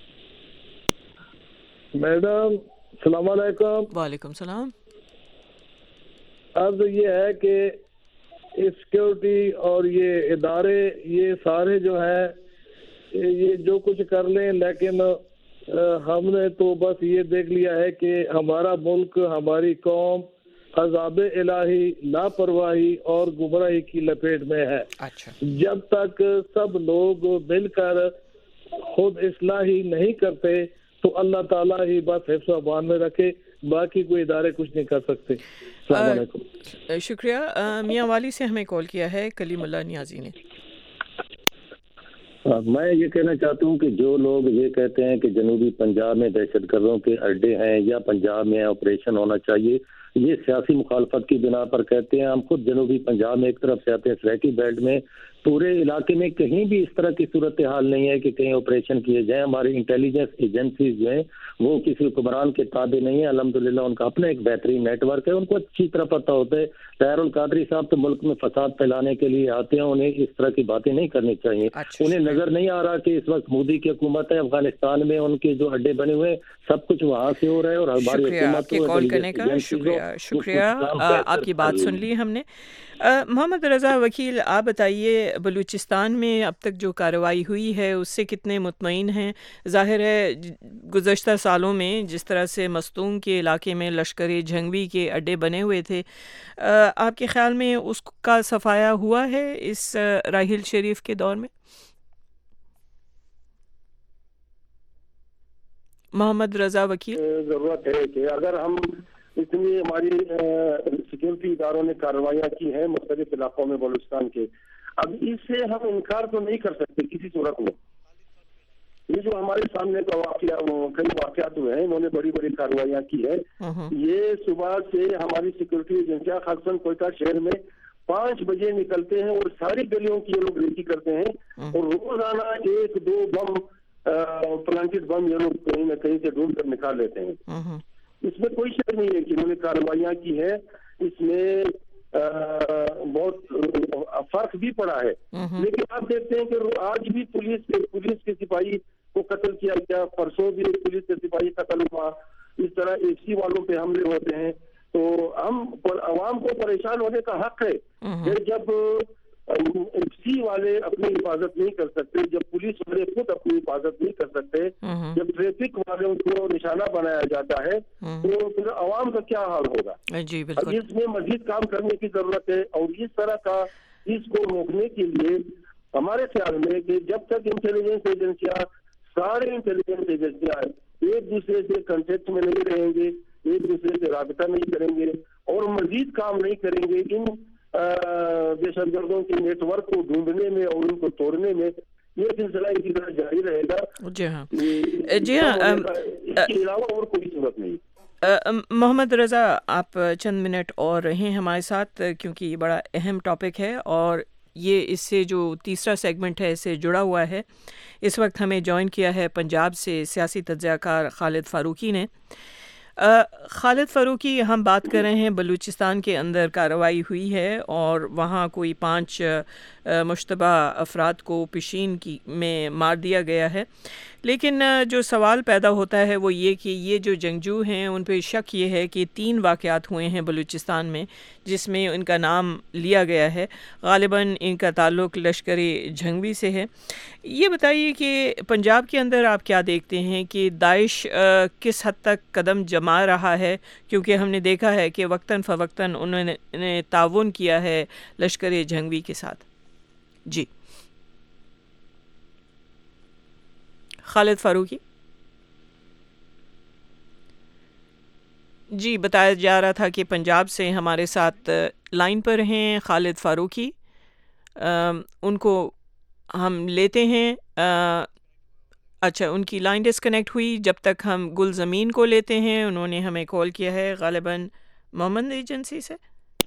میڈم السلام علیکم. وعلیکم السلام. عرض یہ ہے کہ سیکورٹی اور یہ ادارے یہ سارے جو ہیں یہ جو کچھ کر لیں، لیکن ہم نے تو بس یہ دیکھ لیا ہے کہ ہمارا ملک، ہماری قوم عذاب الہی، لاپرواہی اور گمراہی کی لپیٹ میں ہے. جب تک سب لوگ مل کر خود اصلاحی نہیں کرتے تو اللہ تعالیٰ ہی بس حفظ و امان میں رکھے، باقی کوئی ادارے کچھ نہیں کر سکتے. السلام علیکم. شکریہ. میاں والی سے ہمیں کال کیا ہے کلیم اللہ نیازی نے. میں یہ کہنا چاہتا ہوں کہ جو لوگ یہ کہتے ہیں کہ جنوبی پنجاب میں دہشت گردوں کے اڈے ہیں یا پنجاب میں آپریشن ہونا چاہیے، یہ سیاسی مخالفت کی بنا پر کہتے ہیں. ہم خود جنوبی پنجاب میں ایک طرف سے آتے ہیں، سریکی بیلٹ میں پورے علاقے میں کہیں بھی اس طرح کی صورتحال نہیں ہے کہ کہیں آپریشن کیے جائیں. ہماری انٹیلیجنس ایجنسیز جو ہیں وہ کسی حکمران کے تابع نہیں ہیں. الحمدللہ ان کا اپنا ایک بہترین نیٹ ورک ہے، ان کو اچھی طرح پتہ ہوتا ہے. طاہر القادری صاحب تو ملک میں فساد پھیلانے کے لیے آتے ہیں، انہیں اس طرح کی باتیں نہیں کرنی چاہیے. انہیں نظر نہیں آ رہا کہ اس وقت مودی کی حکومت ہے، افغانستان میں ان کے جو اڈے بنے ہوئے سب کچھ وہاں سے ہو رہا ہے. اور ہماری حکومت کو کال کرنے کا شکریہ. آپ کی بات سن لی ہم نے. محمد رضا وکیل، آپ بتائیے بلوچستان میں اب تک جو کارروائی ہوئی ہے اس سے کتنے مطمئن ہیں؟ ظاہر ہے گزشتہ سالوں میں جس طرح سے مستونگ کے علاقے میں لشکر جھنگوی کے اڈے بنے ہوئے تھے، آپ کے خیال میں اس کا صفایا ہوا ہے اس راحیل شریف کے دور میں؟ محمد رضا وکیل. ضرورت ہے کہ اگر ہم اتنی ہماری سیکورٹی اداروں نے کارروائیاں کی ہیں مختلف علاقوں میں بلوچستان کے، اب اس سے ہم انکار تو نہیں کر سکتے کسی صورت میں. یہ جو ہمارے سامنے کا کئی واقعات ہوئے ہیں، انہوں نے بڑی بڑی کارروائیاں کی ہیں. یہ صبح سے ہماری سیکورٹی ایجنسیاں خاصاً کوئٹہ شہر میں 5 بجے نکلتے ہیں اور ساری گلیوں کی یہ لوگ ریکی کرتے ہیں اور روزانہ 1-2 بم پلانٹڈ بم یہ لوگ کہیں نہ کہیں سے ڈھونڈ کر نکال لیتے ہیں. اس میں کوئی شک نہیں ہے کہ انہوں نے کارروائیاں کی ہے. اس میں بہت فرق بھی پڑا ہے، لیکن آپ دیکھتے ہیں کہ آج بھی پولیس کے سپاہی کو قتل کیا گیا، پرسوں بھی ایک پولیس کے سپاہی قتل ہوا. اس طرح ایف سی والوں پہ حملے ہوتے ہیں. تو ہم عوام کو پریشان ہونے کا حق ہے کہ جب ایف سی والے اپنی حفاظت نہیں کر سکتے، جب پولیس والے خود اپنی حفاظت نہیں کر سکتے، جب ٹریفک والوں کو نشانہ بنایا جاتا ہے تو پھر عوام کا کیا حال ہوگا؟ جی بالکل. اس میں مزید کام کرنے کی ضرورت ہے. اور اس طرح کا اس کو روکنے کے لیے ہمارے خیال میں کہ جب تک انٹیلیجنس ایجنسیاں سارے انٹیلیجنس ایجنسیاں ایک دوسرے سے کنٹیکٹ میں نہیں رہیں گے، ایک دوسرے سے رابطہ نہیں کریں گے اور مزید کام نہیں کریں گے ان دہشت گردوں کے نیٹ ورک کو ڈھونڈنے میں اور ان کو توڑنے میں، یہ سلسلہ اسی طرح جاری رہے گا. جی ہاں اس کے علاوہ اور کوئی صورت نہیں. محمد رضا، آپ چند منٹ اور رہیں ہمارے ساتھ کیونکہ یہ بڑا اہم ٹاپک ہے اور یہ اس سے جو تیسرا سیگمنٹ ہے اس سے جڑا ہوا ہے. اس وقت ہمیں جوائن کیا ہے پنجاب سے سیاسی تجزیہ کار خالد فاروقی نے. خالد فاروقی، ہم بات کر رہے ہیں بلوچستان کے اندر کارروائی ہوئی ہے اور وہاں کوئی 5 مشتبہ افراد کو پیشین میں مار دیا گیا ہے، لیکن جو سوال پیدا ہوتا ہے وہ یہ کہ یہ جو جنگجو ہیں ان پہ شک یہ ہے کہ 3 واقعات ہوئے ہیں بلوچستان میں جس میں ان کا نام لیا گیا ہے. غالباً ان کا تعلق لشکر جھنگوی سے ہے. یہ بتائیے کہ پنجاب کے اندر آپ کیا دیکھتے ہیں کہ داعش کس حد تک قدم جما رہا ہے، کیونکہ ہم نے دیکھا ہے کہ وقتاً فوقتاً انہوں نے تعاون کیا ہے لشکر جھنگوی کے ساتھ. جی خالد فاروقی. جی بتایا جا رہا تھا کہ پنجاب سے ہمارے ساتھ لائن پر ہیں خالد فاروقی، ان کو ہم لیتے ہیں. اچھا، ان کی لائن ڈسکنیکٹ ہوئی. جب تک ہم گل زمین کو لیتے ہیں، انہوں نے ہمیں کال کیا ہے غالباً محمد ایجنسی سے.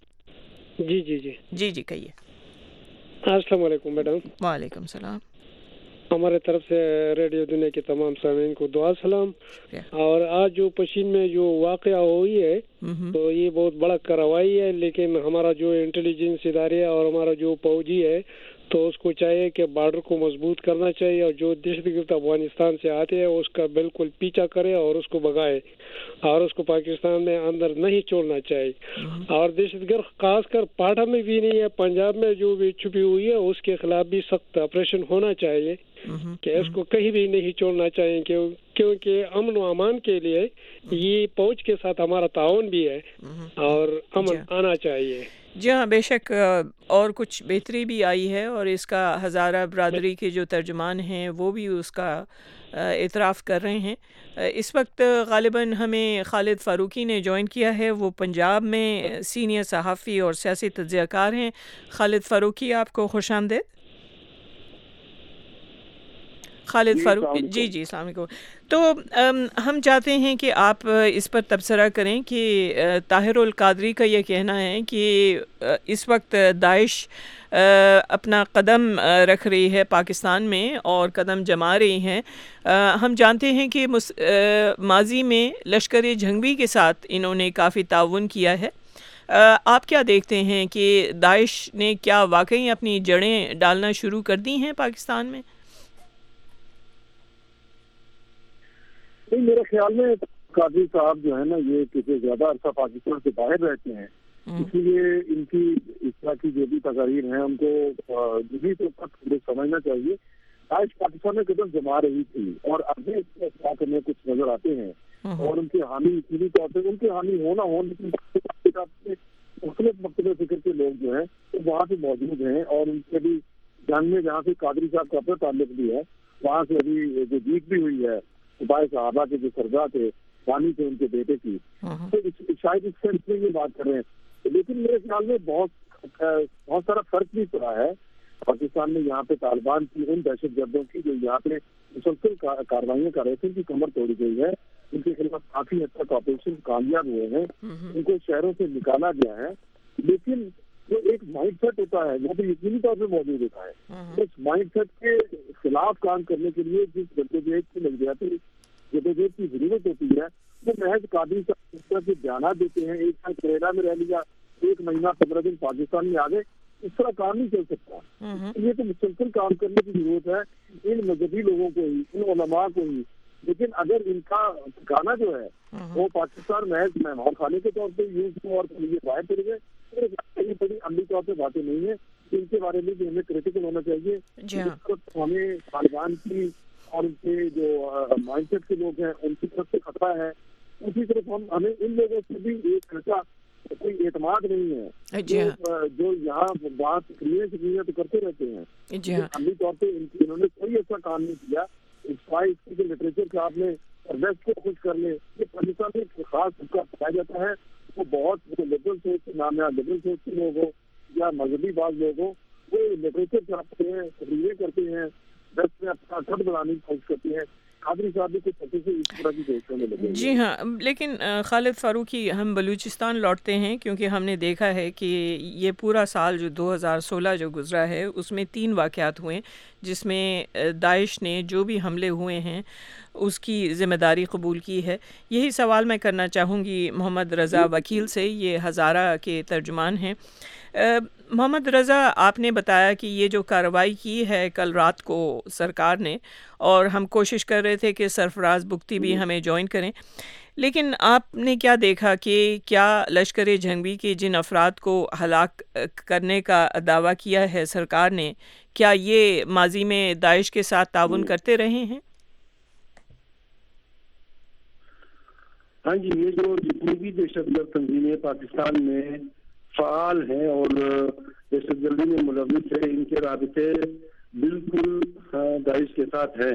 جی کہیے. السلام علیکم میڈم. وعلیکم السلام. ہمارے طرف سے ریڈیو دنیا کے تمام سامعین کو دعا سلام. اور آج جو پشین میں جو واقعہ ہوئی ہے تو یہ بہت بڑا کارروائی ہے، لیکن ہمارا جو انٹیلیجنس ادارے اور ہمارا جو فوجی ہے تو اس کو چاہیے کہ بارڈر کو مضبوط کرنا چاہیے اور جو دہشت گرد افغانستان سے آتے ہیں اس کا بالکل پیچھا کرے اور اس کو بگائے اور اس کو پاکستان میں اندر نہیں چھوڑنا چاہیے. اور دہشت گرد خاص کر پاٹھا میں بھی نہیں ہے، پنجاب میں جو بھی چھپی ہوئی ہے اس کے خلاف بھی سخت آپریشن ہونا چاہیے کہ اس کو کہیں بھی نہیں چھوڑنا چاہیے، کیونکہ امن و امان کے لیے یہ فوج کے ساتھ ہمارا تعاون بھی ہے اور امن آنا چاہیے. جی ہاں، بے شک اور کچھ بہتری بھی آئی ہے، اور اس کا ہزارہ برادری کے جو ترجمان ہیں وہ بھی اس کا اعتراف کر رہے ہیں۔ اس وقت غالباً ہمیں خالد فاروقی نے جوائن کیا ہے، وہ پنجاب میں سینئر صحافی اور سیاسی تجزیہ کار ہیں۔ خالد فاروقی، آپ کو خوش آمدید۔ خالد فاروق جی السلام علیکم۔ تو ہم چاہتے ہیں کہ آپ اس پر تبصرہ کریں کہ طاہر القادری کا یہ کہنا ہے کہ اس وقت داعش اپنا قدم رکھ رہی ہے پاکستان میں اور قدم جما رہی ہیں۔ ہم جانتے ہیں کہ ماضی میں لشکر جھنگوی کے ساتھ انہوں نے کافی تعاون کیا ہے۔ آپ کیا دیکھتے ہیں کہ داعش نے کیا واقعی اپنی جڑیں ڈالنا شروع کر دی ہیں پاکستان میں؟ میرے خیال میں قادری صاحب جو ہے نا، یہ کسی زیادہ عرصہ پاکستان سے باہر رہتے ہیں، اس لیے ان کی اس طرح کی جو بھی تقاریر ہیں ان کو جدید سمجھنا چاہیے۔ داعش پاکستان میں قدم جما رہی تھی اور ابھی اس میں علاقے میں کچھ نظر آتے ہیں، اور ان کے حامی اسی طور پہ ان کے حامی ہونے مختلف مختلف فکر کے لوگ جو ہیں وہ وہاں پہ موجود ہیں، اور ان سے بھی جنگ میں جہاں سے قادری صاحب کا اپنا تعلق بھی ہے، وہاں سے ابھی جو جیت بھی ہوئی ہے صبح صحابہ کے جو سردار تھے پانی تھے ان کے بیٹے کی، تو شاید اس سینس میں یہ بات کر رہے ہیں۔ لیکن میرے خیال میں بہت سارا فرق بھی پڑا ہے پاکستان میں یہاں پہ طالبان کی ان دہشت گردوں کی جو یہاں پہ مسلسل کاروائیاں کر رہے تھے، ان کی کمر توڑی گئی ہے، ان کے خلاف کافی حد تک آپریشن کامیاب ہوئے ہیں، ان کو شہروں سے نکالا گیا ہے۔ لیکن جو ایک مائنڈ سیٹ ہوتا ہے وہ بھی یقینی طور پہ موجود ہوتا ہے، اس مائنڈ سیٹ کے خلاف کام کرنے کے لیے جس جدوجہد کی نظریاتی جدوجہد کی ضرورت ہوتی ہے وہ محض قادری صاحب اس طرح کے بیانات دیتے ہیں، ایک سال کیرلا میں رہ لیا، 1 مہینہ 15 دن پاکستان میں آ گئے، اس طرح کام نہیں چل سکتا۔ یہ تو مسلسل کام کرنے کی ضرورت ہے ان مذہبی لوگوں کو ہی، ان علماء کو ہی۔ لیکن اگر ان کا ٹھکانا جو ہے وہ پاکستان محض مہمان خانے کے طور پہ یوز ہو اور یہ باہر چلے گئے، بڑی عملی طور پہ باتیں نہیں ہیں، ان کے بارے میں بھی ہمیں کریٹیکل ہونا چاہیے۔ ہمیں طالبان کی اور ان کے جو مائنڈ سیٹ کے لوگ ہیں ان کی طرف سے خطرہ ہے، اسی طرف ہمیں ان لوگوں سے بھی ایک ایسا کوئی اعتماد نہیں ہے جو یہاں بات تقریریں تو کرتے رہتے ہیں، عملی طور پہ انہوں نے کوئی ایسا کام نہیں کیا۔ لٹریچر کا آپ نے ویسٹ کو خوش کر لیں، یہ پاکستان میں خاص طبقہ پایا جاتا ہے، وہ بہت لبرل سوچ کے نام یا لبرل سوچ کے لوگ ہو یا مذہبی بعض لوگ ہو، وہ لٹریچر چھاپتے ہیں، تقریریں کرتے ہیں، ویسٹ میں اپنا گھر بنانے کی کوشش کرتے ہیں۔ قادری صاحب بھی کچھ اچھے سے اس طرح کی کوششوں میں لگے۔ جی ہاں، لیکن خالد فاروقی، ہم بلوچستان لوٹتے ہیں کیونکہ ہم نے دیکھا ہے کہ یہ پورا سال جو 2016 جو گزرا ہے اس میں 3 واقعات ہوئے جس میں داعش نے جو بھی حملے ہوئے ہیں اس کی ذمہ داری قبول کی ہے۔ یہی سوال میں کرنا چاہوں گی محمد رضا وکیل سے، یہ ہزارہ کے ترجمان ہیں۔ محمد رضا، آپ نے بتایا کہ یہ جو کارروائی کی ہے کل رات کو سرکار نے، اور ہم کوشش کر رہے تھے کہ سرفراز بگٹی بھی ہمیں جوائن کریں، لیکن آپ نے کیا دیکھا کہ کیا لشکر جھنگوی کے جن افراد کو ہلاک کرنے کا دعویٰ کیا ہے سرکار نے، کیا یہ ماضی میں داعش کے ساتھ تعاون کرتے رہے ہیں؟ ہاں جی، یہ جو جتنی بھی دہشت گرد تنظیمیں پاکستان میں فعال ہیں اور دہشت گردی میں ملوث ہیں، ان کے رابطے بالکل داعش کے ساتھ ہیں،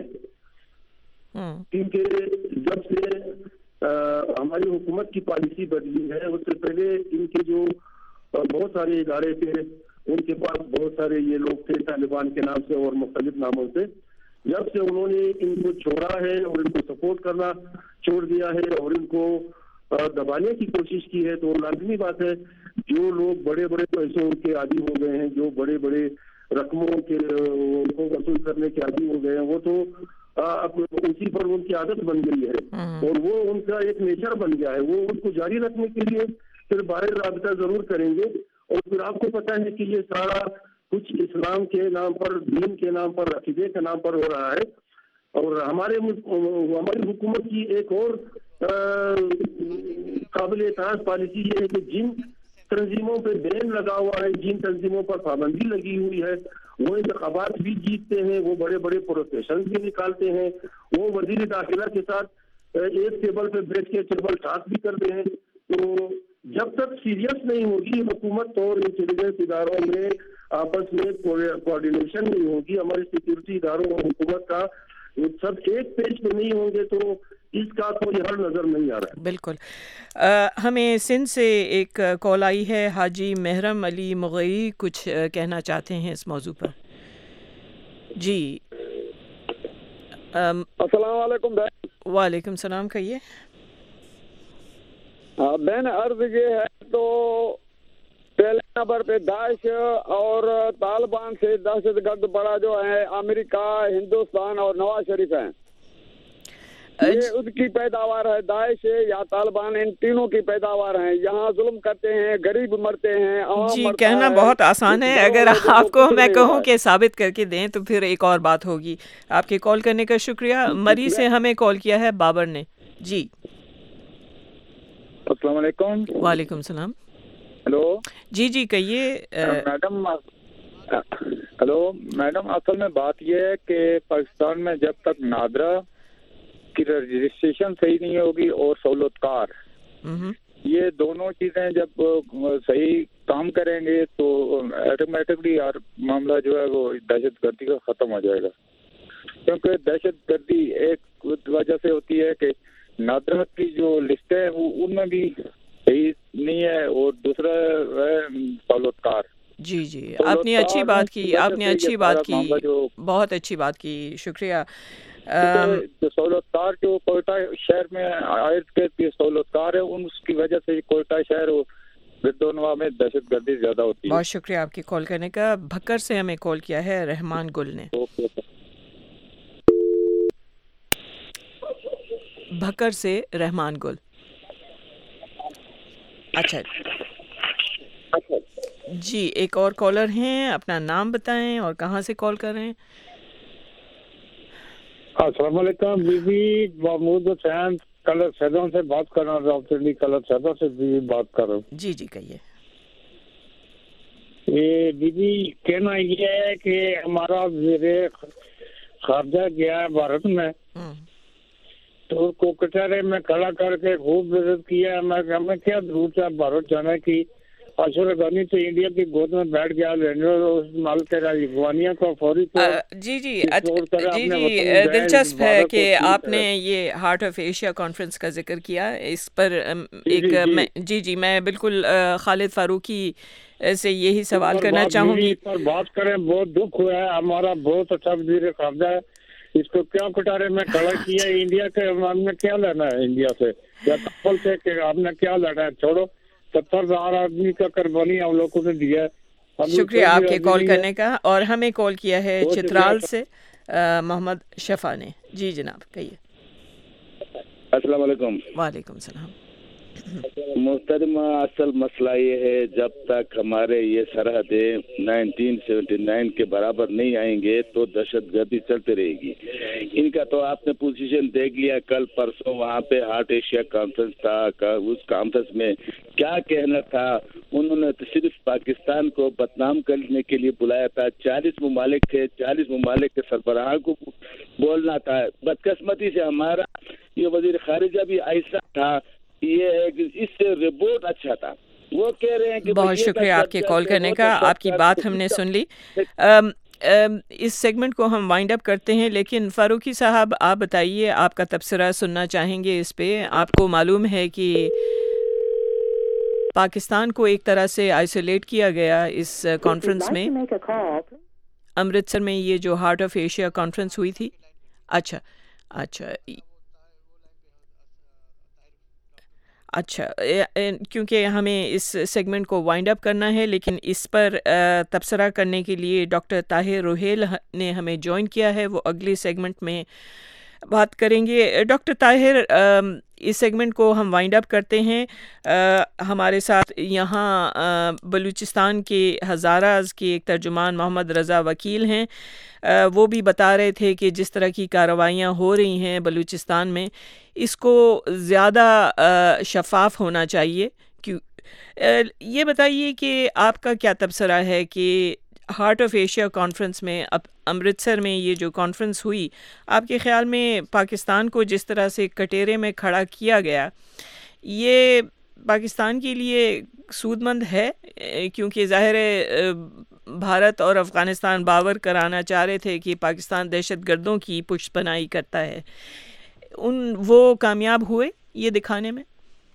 کیونکہ جب سے ہماری حکومت کی پالیسی بدلی ہے اس سے پہلے ان کے جو بہت سارے ادارے تھے ان کے پاس بہت سارے یہ لوگ تھے طالبان کے نام سے اور مختلف ناموں سے، جب سے انہوں نے ان کو چھوڑا ہے اور ان کو سپورٹ کرنا چھوڑ دیا ہے اور ان کو دبانے کی کوشش کی ہے، تو لازمی بات ہے جو لوگ بڑے بڑے پیسوں کے عادی ہو گئے ہیں، جو بڑے بڑے رقموں کے کو وصول کرنے کے عادی ہو گئے ہیں، وہ تو اسی پر ان کی عادت بن گئی ہے اور وہ ان کا ایک نیچر بن گیا ہے، وہ ان کو جاری رکھنے کے لیے پھر باہر رابطہ ضرور کریں گے۔ اور پھر آپ کو پتہ ہے کہ یہ سارا کچھ اسلام کے نام پر، دین کے نام پر، عقیدے کے نام پر ہو رہا ہے۔ اور ہماری حکومت کی ایک اور قابل اعتراض پالیسی یہ ہے کہ جن تنظیموں پہ بین لگا ہوا ہے، جن تنظیموں پر پابندی لگی ہوئی ہے، وہ انتخابات بھی جیتتے ہیں، وہ بڑے بڑے پروفیشن بھی نکالتے ہیں، وہ وزیر داخلہ کے ساتھ ایک ٹیبل پہ بیٹھ کے ٹیبل ٹاک بھی کرتے ہیں۔ تو जब तक सीरियस नहीं होगी हुकूमत और इंटेलिजेंस इदारों में आपस में कोऑर्डिनेशन नहीं होगी, हमारे सिक्योरिटी इदारों और हुकूमत का सब एक पेज पे नहीं होंगे, तो इसका कोई हल नजर नहीं आ रहा है। बिल्कुल। हमें सिंध से एक कॉल आई है, हाजी महरम अली मुगई कुछ कहना चाहते हैं इस मौजू पर। जी अस्सलाम वालेकुम बहन। वालेकुम सलाम, कहिए। बहन अर्ज ये है, तो पहले नंबर पे दाइश और तालिबान से दहशतगर्द बड़ा जो है अमेरिका, हिंदुस्तान और नवाज शरीफ हैं, ये उसकी पैदावार है, दाइश या तालिबान, इन तीनों की पैदावार है। यहाँ जुल्म करते हैं, गरीब मरते हैं। जी कहना बहुत आसान है, अगर आपको मैं कहूँ कि साबित करके दें तो फिर एक और बात होगी। आपके कॉल करने का शुक्रिया। मरी से हमें कॉल किया है बाबर ने। जी अस्सलाम वालेकुम। वालेकुम सलाम। हेलो जी जी कहिए मैडम। हेलो मैडम, असल में बात यह है कि पाकिस्तान में जब तक नादरा की रजिस्ट्रेशन सही नहीं होगी और सहूलतकार, ये दोनों चीजें जब सही काम करेंगे तो ऑटोमेटिकली यार मामला जो है वो दहशतगर्दी का खत्म हो जाएगा। क्योंकि दहशतगर्दी एक वजह से होती है कि नादरा की जो लिस्ट है वो उनमें भी सही नहीं है, और दूसरा है सहूलतकार। जी जी आपने अच्छी बात की, आपने अच्छी बात की, बहुत अच्छी बात की, शुक्रिया। जो सहूलतकार जो कोयटा शहर में आयत के सहूलतकार है, उसकी वजह से कोयटा शहर बिरदोनवा में दहशतगर्दी ज्यादा होती है। बहुत शुक्रिया आपकी कॉल करने का। भक्कर से हमें कॉल किया है रहमान गुल ने। भक्कर से रहमान गुल। अच्छा जी, एक और कॉलर हैं, अपना नाम बताएं और कहाँ से कॉल कर रहे हैं। अस्सलाम वालेकुम बीबी, महमूद हुसैन कलर सैदों से बात कर रहा हूँ, रावतली कलर सैदों से बीबी बात कर रहा हूँ। जी जी कहिए। ये बीबी कहना ये है कि हमारा वज़ीर खारजा गया है भारत में, तो उसको कचहरे में खड़ा करके खूब विजिट किया। हमें क्या जरूरत है भारत जाने की? अशरफ गनी तो इंडिया की गोद में बैठ गया, उस माल तेरा अफगानिया को फौरी जी जी दिलचस्प है कि आपने ये हार्ट ऑफ एशिया कॉन्फ्रेंस का जिक्र किया। इस पर जी मैं बिल्कुल खालिद फारूकी से यही सवाल करना चाहूँगी। पर बात करें, बहुत दुख हुआ है, हमारा बहुत अच्छा वज़ीर खारजा है, इसको क्या कटारे में खड़ा किया? इंडिया के हमने क्या लेना है इंडिया से या कपल से कि आपने क्या लेना है? छोड़ो, 70,000 आदमी का कुर्बानी हम लोगों ने दिया है। शुक्रिया आपके कॉल करने का। और हमें कॉल किया है चित्राल से मोहम्मद शफा ने। जी जनाब कहिए। अस्सलाम वालेकुम। वालेकुम सलाम। मोहतरमा, असल मसला ये है, जब तक हमारे ये सरहदें 1979 के बराबर नहीं आएंगे तो दहशतगर्दी चलती रहेगी। इनका तो आपने पोजीशन देख लिया, कल परसों वहाँ पे हार्ट एशिया कॉन्फ्रेंस था, उस कॉन्फ्रेंस में क्या कहना था, उन्होंने तो सिर्फ पाकिस्तान को बदनाम करने के लिए बुलाया था। 40 ममालिक थे, 40 ममालिक के सरबराह को बोलना था। बदकिस्मती से हमारा ये वजीर खारिजा भी ऐसा था, ये इससे रिपोर्ट अच्छा था। वो कह रहे हैं कि बहुत शुक्रिया आपके कॉल करने का। आपकी बात हमने सुन ली। इस सेगमेंट को हम वाइंड अप करते हैं, लेकिन फारूकी साहब आप बताइए, आपका तबसरा सुनना चाहेंगे इस पे। आपको मालूम है कि पाकिस्तान को एक तरह से आइसोलेट किया गया इस कॉन्फ्रेंस में। अमृतसर में ये जो हार्ट ऑफ एशिया कॉन्फ्रेंस हुई थी। अच्छा, क्योंकि हमें इस सेगमेंट को वाइंड अप करना है, लेकिन इस पर तबसरा करने के लिए डॉक्टर ताहिर रोहेल ने हमें ज्वाइन किया है। वो अगले सेगमेंट में बात करेंगे। डॉक्टर ताहिर, इस सेगमेंट को हम वाइंड अप करते हैं। हमारे साथ यहाँ बलूचिस्तान के हज़ाराज के एक तर्जुमान मोहम्मद रज़ा वकील हैं। वो भी बता रहे थे कि जिस तरह की कार्रवाइयाँ हो रही हैं बलूचिस्तान में, इसको ज़्यादा शफाफ होना चाहिए। क्यों, ये बताइए कि आपका क्या तबसरा है कि हार्ट ऑफ एशिया कॉन्फ्रेंस में, अब अमृतसर में ये जो कॉन्फ्रेंस हुई, आपके ख़्याल में पाकिस्तान को जिस तरह से कटेरे में खड़ा किया गया, ये پاکستان کے لیے سود مند ہے؟ کیونکہ ظاہر ہے بھارت اور افغانستان باور کرانا چاہ رہے تھے کہ پاکستان دہشت گردوں کی پشت پناہی کرتا ہے، وہ کامیاب ہوئے یہ دکھانے میں؟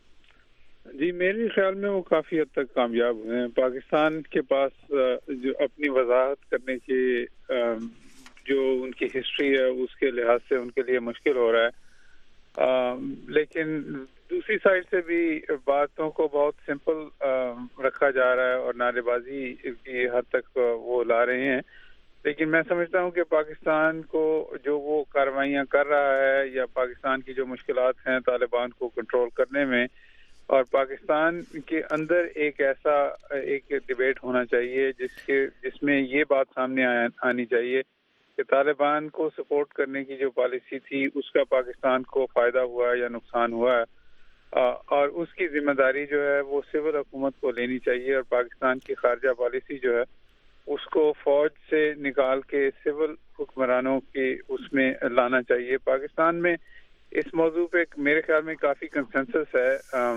جی میرے خیال میں وہ کافی حد تک کامیاب ہوئے ہیں. پاکستان کے پاس جو اپنی وضاحت کرنے کی جو ان کی ہسٹری ہے اس کے لحاظ سے ان کے لیے مشکل ہو رہا ہے، لیکن دوسری سائڈ سے بھی باتوں کو بہت سمپل رکھا جا رہا ہے اور نعرے بازی کی حد تک وہ لا رہے ہیں. لیکن میں سمجھتا ہوں کہ پاکستان کو جو وہ کارروائیاں کر رہا ہے یا پاکستان کی جو مشکلات ہیں طالبان کو کنٹرول کرنے میں، اور پاکستان کے اندر ایک ڈیبیٹ ہونا چاہیے جس میں یہ بات سامنے آنی چاہیے کہ طالبان کو سپورٹ کرنے کی جو پالیسی تھی اس کا پاکستان کو فائدہ ہوا ہے یا نقصان ہوا ہے، اور اس کی ذمہ داری جو ہے وہ سول حکومت کو لینی چاہیے، اور پاکستان کی خارجہ پالیسی جو ہے اس کو فوج سے نکال کے سول حکمرانوں کی اس میں لانا چاہیے. پاکستان میں اس موضوع پہ میرے خیال میں کافی کنسنسس ہے.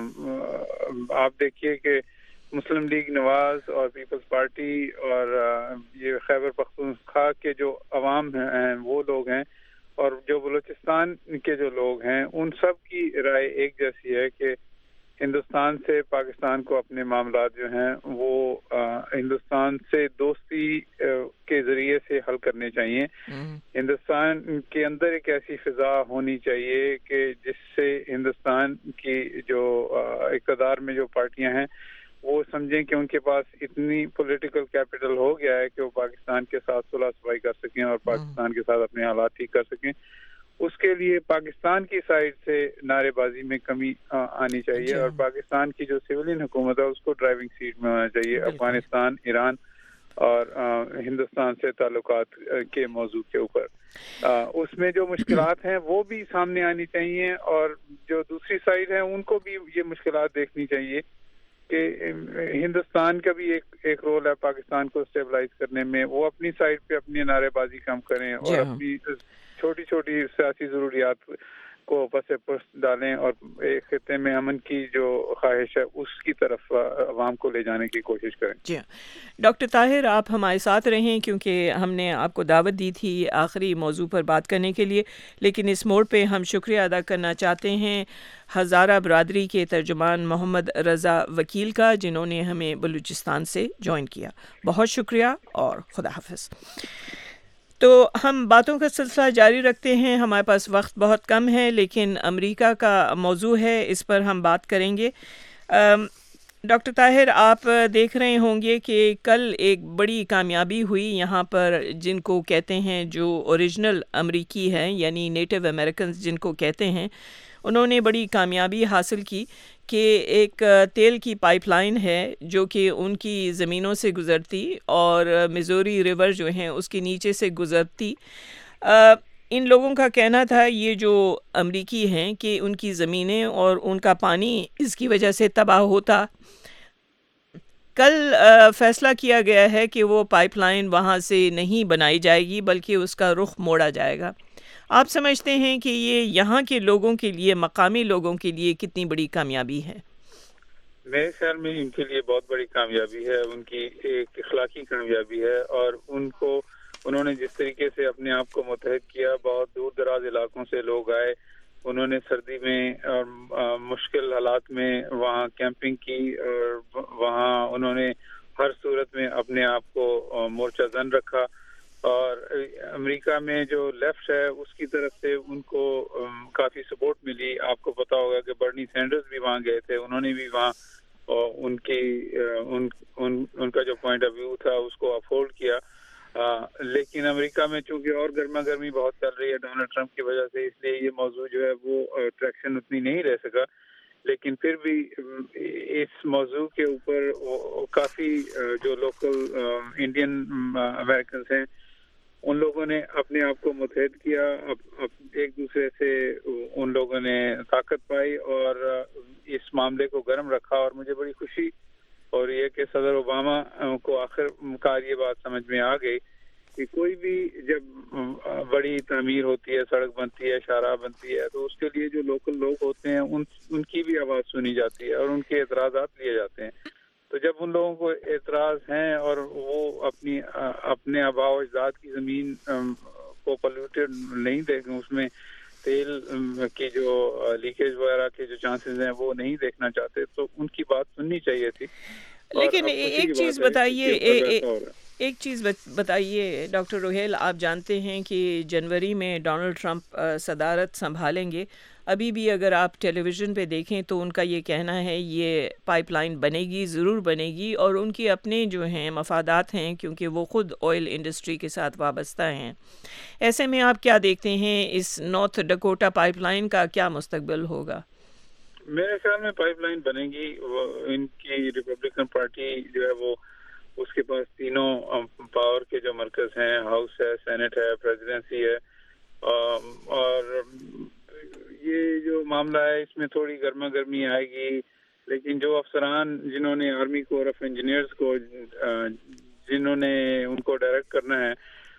آپ دیکھیے کہ مسلم لیگ نواز اور پیپلز پارٹی اور یہ خیبر پختونخوا کے جو عوام ہیں وہ لوگ ہیں، اور جو بلوچستان کے جو لوگ ہیں ان سب کی رائے ایک جیسی ہے کہ ہندوستان سے پاکستان کو اپنے معاملات جو ہیں وہ ہندوستان سے دوستی کے ذریعے سے حل کرنے چاہیے. ہندوستان کے اندر ایک ایسی فضا ہونی چاہیے کہ جس سے ہندوستان کی جو اقتدار میں جو پارٹیاں ہیں وہ سمجھیں کہ ان کے پاس اتنی پولیٹیکل کیپٹل ہو گیا ہے کہ وہ پاکستان کے ساتھ صلح صفائی کر سکیں اور پاکستان کے ساتھ اپنے حالات ٹھیک کر سکیں. اس کے لیے پاکستان کی سائڈ سے نعرے بازی میں کمی آنی چاہیے، اور پاکستان کی جو سیولین حکومت ہے اس کو ڈرائیونگ سیٹ میں ہونا چاہیے. افغانستان، ایران اور ہندوستان سے تعلقات کے موضوع کے اوپر اس میں جو مشکلات ہیں وہ بھی سامنے آنی چاہیے، اور جو دوسری سائڈ ہے ان کو بھی یہ مشکلات دیکھنی چاہیے کہ ہندوستان کا بھی ایک رول ہے پاکستان کو اسٹیبلائز کرنے میں. وہ اپنی سائڈ پہ اپنی نعرے بازی کم کریں اور اپنی چھوٹی چھوٹی سیاسی ضروریات کو پس پشت ڈالیں اور ایک خطے میں امن کی جو خواہش ہے اس کی طرف عوام کو لے جانے کی کوشش کریں. جی ڈاکٹر طاہر، آپ ہمارے ساتھ رہیں کیونکہ ہم نے آپ کو دعوت دی تھی آخری موضوع پر بات کرنے کے لیے، لیکن اس موڑ پہ ہم شکریہ ادا کرنا چاہتے ہیں ہزارہ برادری کے ترجمان محمد رضا وکیل کا، جنہوں نے ہمیں بلوچستان سے جوائن کیا. بہت شکریہ اور خدا حافظ. تو ہم باتوں کا سلسلہ جاری رکھتے ہیں. ہمارے پاس وقت بہت کم ہے، لیکن امریکہ کا موضوع ہے، اس پر ہم بات کریں گے. ڈاکٹر طاہر، آپ دیکھ رہے ہوں گے کہ کل ایک بڑی کامیابی ہوئی یہاں پر، جن کو کہتے ہیں جو اوریجنل امریکی ہیں یعنی نیٹو امریکنز جن کو کہتے ہیں، انہوں نے بڑی کامیابی حاصل کی کہ ایک تیل کی پائپ لائن ہے جو کہ ان کی زمینوں سے گزرتی اور میزوری ریور جو ہیں اس کے نیچے سے گزرتی. ان لوگوں کا کہنا تھا یہ جو امریکی ہیں کہ ان کی زمینیں اور ان کا پانی اس کی وجہ سے تباہ ہوتا. کل فیصلہ کیا گیا ہے کہ وہ پائپ لائن وہاں سے نہیں بنائی جائے گی بلکہ اس کا رخ موڑا جائے گا. آپ سمجھتے ہیں کہ یہ یہاں کے لوگوں کے لیے، مقامی لوگوں کے لیے کتنی بڑی کامیابی ہے؟ میرے خیال میں ان کے لیے بہت بڑی کامیابی ہے، ان کی ایک اخلاقی کامیابی ہے، اور انہوں نے جس طریقے سے اپنے آپ کو متحد کیا، بہت دور دراز علاقوں سے لوگ آئے، انہوں نے سردی میں اور مشکل حالات میں وہاں کیمپنگ کی، اور وہاں انہوں نے ہر صورت میں اپنے آپ کو مورچہ زن رکھا. اور امریکہ میں جو لیفٹ ہے اس کی طرف سے ان کو کافی سپورٹ ملی. آپ کو پتا ہوگا کہ برنی سینڈرز بھی وہاں گئے تھے، انہوں نے بھی وہاں ان کا جو پوائنٹ آف ویو تھا اس کو اپہولڈ کیا. لیکن امریکہ میں چونکہ اور گرما گرمی بہت چل رہی ہے ڈونلڈ ٹرمپ کی وجہ سے، اس لیے یہ موضوع جو ہے وہ ٹریکشن اتنی نہیں رہ سکا. لیکن پھر بھی اس موضوع کے اوپر کافی جو لوکل انڈین امریکنز ہیں ان لوگوں نے اپنے آپ کو متحد کیا، ایک دوسرے سے ان لوگوں نے طاقت پائی اور اس معاملے کو گرم رکھا. اور مجھے بڑی خوشی اور یہ کہ صدر اوباما کو آخر کار یہ بات سمجھ میں آ گئی کہ کوئی بھی جب بڑی تعمیر ہوتی ہے، سڑک بنتی ہے، شاہراہ بنتی ہے، تو اس کے لیے جو لوکل لوگ ہوتے ہیں ان کی بھی آواز سنی جاتی ہے اور ان کے اعتراضات لیے جاتے ہیں. تو جب ان لوگوں کو اعتراض ہیں اور وہ اپنے آباء و اجداد کی زمین کو پلیوٹیڈ نہیں دیکھیں، اس میں تیل کی جو لیکیج وغیرہ کے جو چانسز ہیں وہ نہیں دیکھنا چاہتے، تو ان کی بات سننی چاہیے تھی. لیکن ایک چیز بتائیے ڈاکٹر روہیل، آپ جانتے ہیں کہ جنوری میں ڈونلڈ ٹرمپ صدارت سنبھالیں گے. ابھی بھی اگر آپ ٹیلی ویژن پہ دیکھیں تو ان کا یہ کہنا ہے یہ پائپ لائن بنے گی، ضرور بنے گی، اور ان کے اپنے جو ہیں مفادات ہیں کیونکہ وہ خود آئل انڈسٹری کے ساتھ وابستہ ہیں. ایسے میں آپ کیا دیکھتے ہیں اس نارتھ ڈکوٹا پائپ لائن کا کیا مستقبل ہوگا؟ میرے خیال میں پائپ لائن بنے گی. ان کی ریپبلکن پارٹی جو ہے وہ اس کے پاس تینوں پاور کے جو مرکز ہیں، ہاؤس ہے، سینٹ ہے، پریزیڈنسی ہے، اور یہ جو معاملہ ہے اس میں تھوڑی گرما گرمی آئے گی. لیکن جو افسران جنہوں نے آرمی کور آف انجینئرز کو جنہوں نے ان کو ڈائریکٹ کرنا ہے،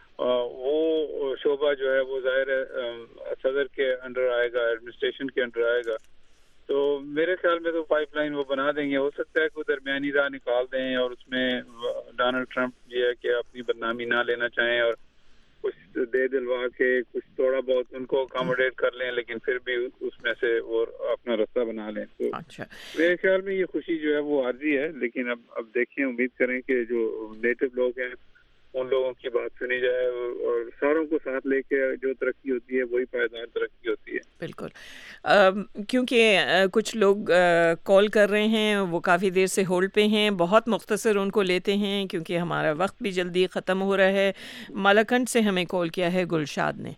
وہ شعبہ جو ہے وہ ظاہر صدر کے انڈر آئے گا، ایڈمنسٹریشن کے انڈر آئے گا. تو میرے خیال میں تو پائپ لائن وہ بنا دیں گے. ہو سکتا ہے کوئی درمیانی راہ نکال دیں اور اس میں ڈونلڈ ٹرمپ جو ہے کہ اپنی بدنامی نہ لینا چاہیں اور کچھ دے دلوا کے کچھ تھوڑا بہت ان کو اکاموڈیٹ کر لیں، لیکن پھر بھی اس میں سے وہ اپنا راستہ بنا لیں. تو میرے خیال میں یہ خوشی جو ہے وہ عارضی ہے، لیکن اب دیکھیں، امید کریں کہ جو نیٹو لوگ ہیں ان لوگوں کی بات سنی جائے اور ساروں کو ساتھ لے کے جو ترقی ہوتی ہے وہی پائیدار ترقی ہوتی ہے. بالکل. کیونکہ کچھ لوگ کال کر رہے ہیں، وہ کافی دیر سے ہولڈ پہ ہیں، بہت مختصر ان کو لیتے ہیں کیونکہ ہمارا وقت بھی جلدی ختم ہو رہا ہے. مالاکنڈ سے ہمیں کال کیا ہے گلشاد نے.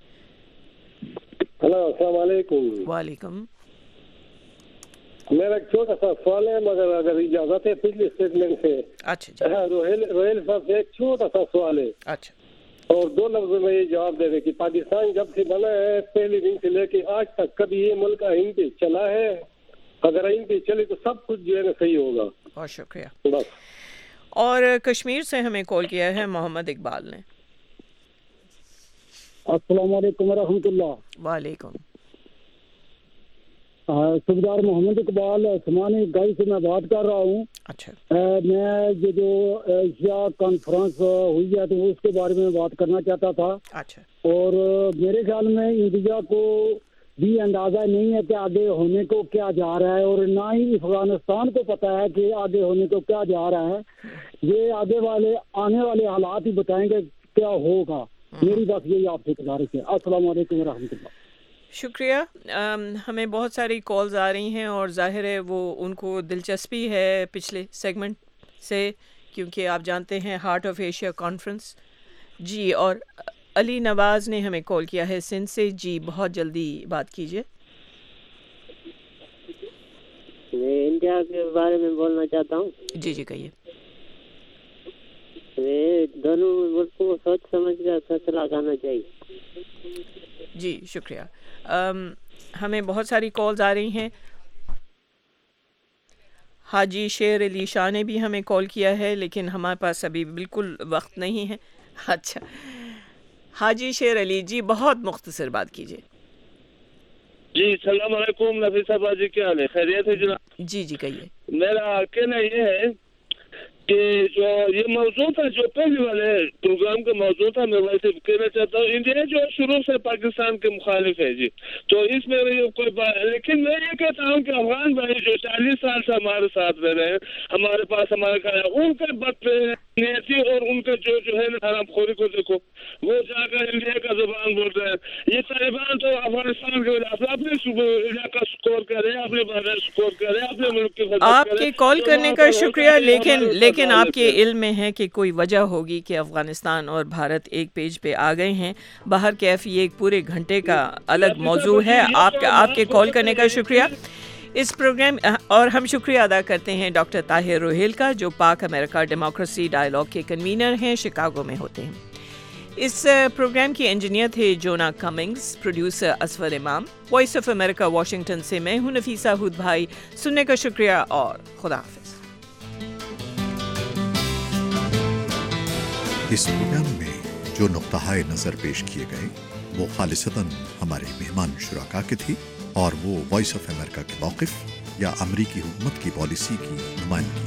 ہلو، السلام علیکم. وعلیکم. میرا ایک چھوٹا سا سوال ہے، مگر اگر اجازت ہے پچھلے اسٹیٹمنٹ سے. اچھا. روہیل صاحب سے ایک چھوٹا سا سوال ہے. اچھا. اور 2 لفظوں میں یہ جواب دے دیں کہ پاکستان جب سے بنا ہے پہلے دن سے لے کے آج تک کبھی یہ ملک آئین پہ چلا ہے؟ اگر آئین پہ چلے تو سب کچھ جو ہے نا صحیح ہوگا. بہت شکریہ. بس. اور کشمیر سے ہمیں کال کیا ہے محمد اقبال نے. السلام علیکم ورحمۃ اللہ. وعلیکم. صوبیدار محمد اقبال عثمانی گائی سے میں بات کر رہا ہوں. اچھا. میں یہ جو ایشیا کانفرنس ہوئی ہے تو اس کے بارے میں بات کرنا چاہتا تھا. اچھا. اور میرے خیال میں انڈیا کو بھی اندازہ نہیں ہے کہ آگے ہونے کو کیا جا رہا ہے، اور نہ ہی افغانستان کو پتہ ہے کہ آگے ہونے کو کیا جا رہا ہے. یہ آنے والے حالات ہی بتائیں گے کیا ہوگا. میری بات یہی آپ سے گزارش ہے. السلام علیکم ورحمۃ اللہ. شکریہ. ہمیں بہت ساری کالز آ رہی ہیں اور ظاہر ہے وہ ان کو دلچسپی ہے پچھلے سیگمنٹ سے، کیونکہ آپ جانتے ہیں ہارٹ آف ایشیا کانفرنس. جی، اور علی نواز نے ہمیں کال کیا ہے سندھ سے. جی بہت جلدی بات کیجیے. میں انڈیا کے بارے میں بولنا چاہتا ہوں. جی کہیے. دونوں ملکوں کو سوچ سمجھ کر فیصلہ کرنا چاہیے. جی شکریہ. ہمیں بہت ساری کالز آ رہی ہیں. حاجی شیر علی شاہ نے بھی ہمیں کال کیا ہے، لیکن ہمارے پاس ابھی بالکل وقت نہیں ہے. اچھا حاجی شیر علی جی بہت مختصر بات کیجیے. جی السلام علیکم. نفیسہ باجی کیا حال ہے؟ خیریت ہے جناب؟ جی کہیے. میرا کہنا یہ ہے کہ جو یہ موضوع تھا، جو پہلے والے پروگرام کا موضوع تھا، میں ویسے کہنا چاہتا ہوں انڈیا جو شروع سے پاکستان کے مخالف ہے جی، تو اس میں کوئی بات، لیکن میں یہ کہتا ہوں کہ افغان بھائی جو 40 سال سے ہمارے ساتھ رہ رہے ہیں، ہمارے پاس ہمارے گھر ہے، ان کے بدنیتی اور ان کا جو ہے نا حرام خوری کو دیکھو، وہ جا کر انڈیا کا زبان بول رہے ہیں. یہ طالبان تو افغانستان کے اپنے علاقہ سکور کرے، اپنے بازار سکور کرے، اپنے ملک کے آپ کے کال کرنے کا شکریہ. لیکن آپ کے علم میں ہے کہ کوئی وجہ ہوگی کہ افغانستان اور بھارت ایک پیج پہ آ گئے ہیں. باہر کیف یہ ایک پورے گھنٹے کا الگ موضوع ہے. آپ کے کال کرنے کا شکریہ. اس پروگرام اور ہم شکریہ ادا کرتے ہیں ڈاکٹر طاہر روہیل کا، جو پاک امریکہ ڈیموکریسی ڈائیلاگ کے کنوینر ہیں، شکاگو میں ہوتے ہیں. اس پروگرام کی انجینئر تھے جونا کمنگز، پروڈیوسر اسفر امام. وائس آف امریکہ واشنگٹن سے میں ہوں نفیسہ ہود بھائی. سننے کا شکریہ اور خدا حافظ. اس پروگرام میں جو نقطۂ نظر پیش کیے گئے وہ خالصتاً ہمارے مہمان شرکا کے تھی اور وہ وائس آف امریکہ کے موقف یا امریکی حکومت کی پالیسی کی نمائندگی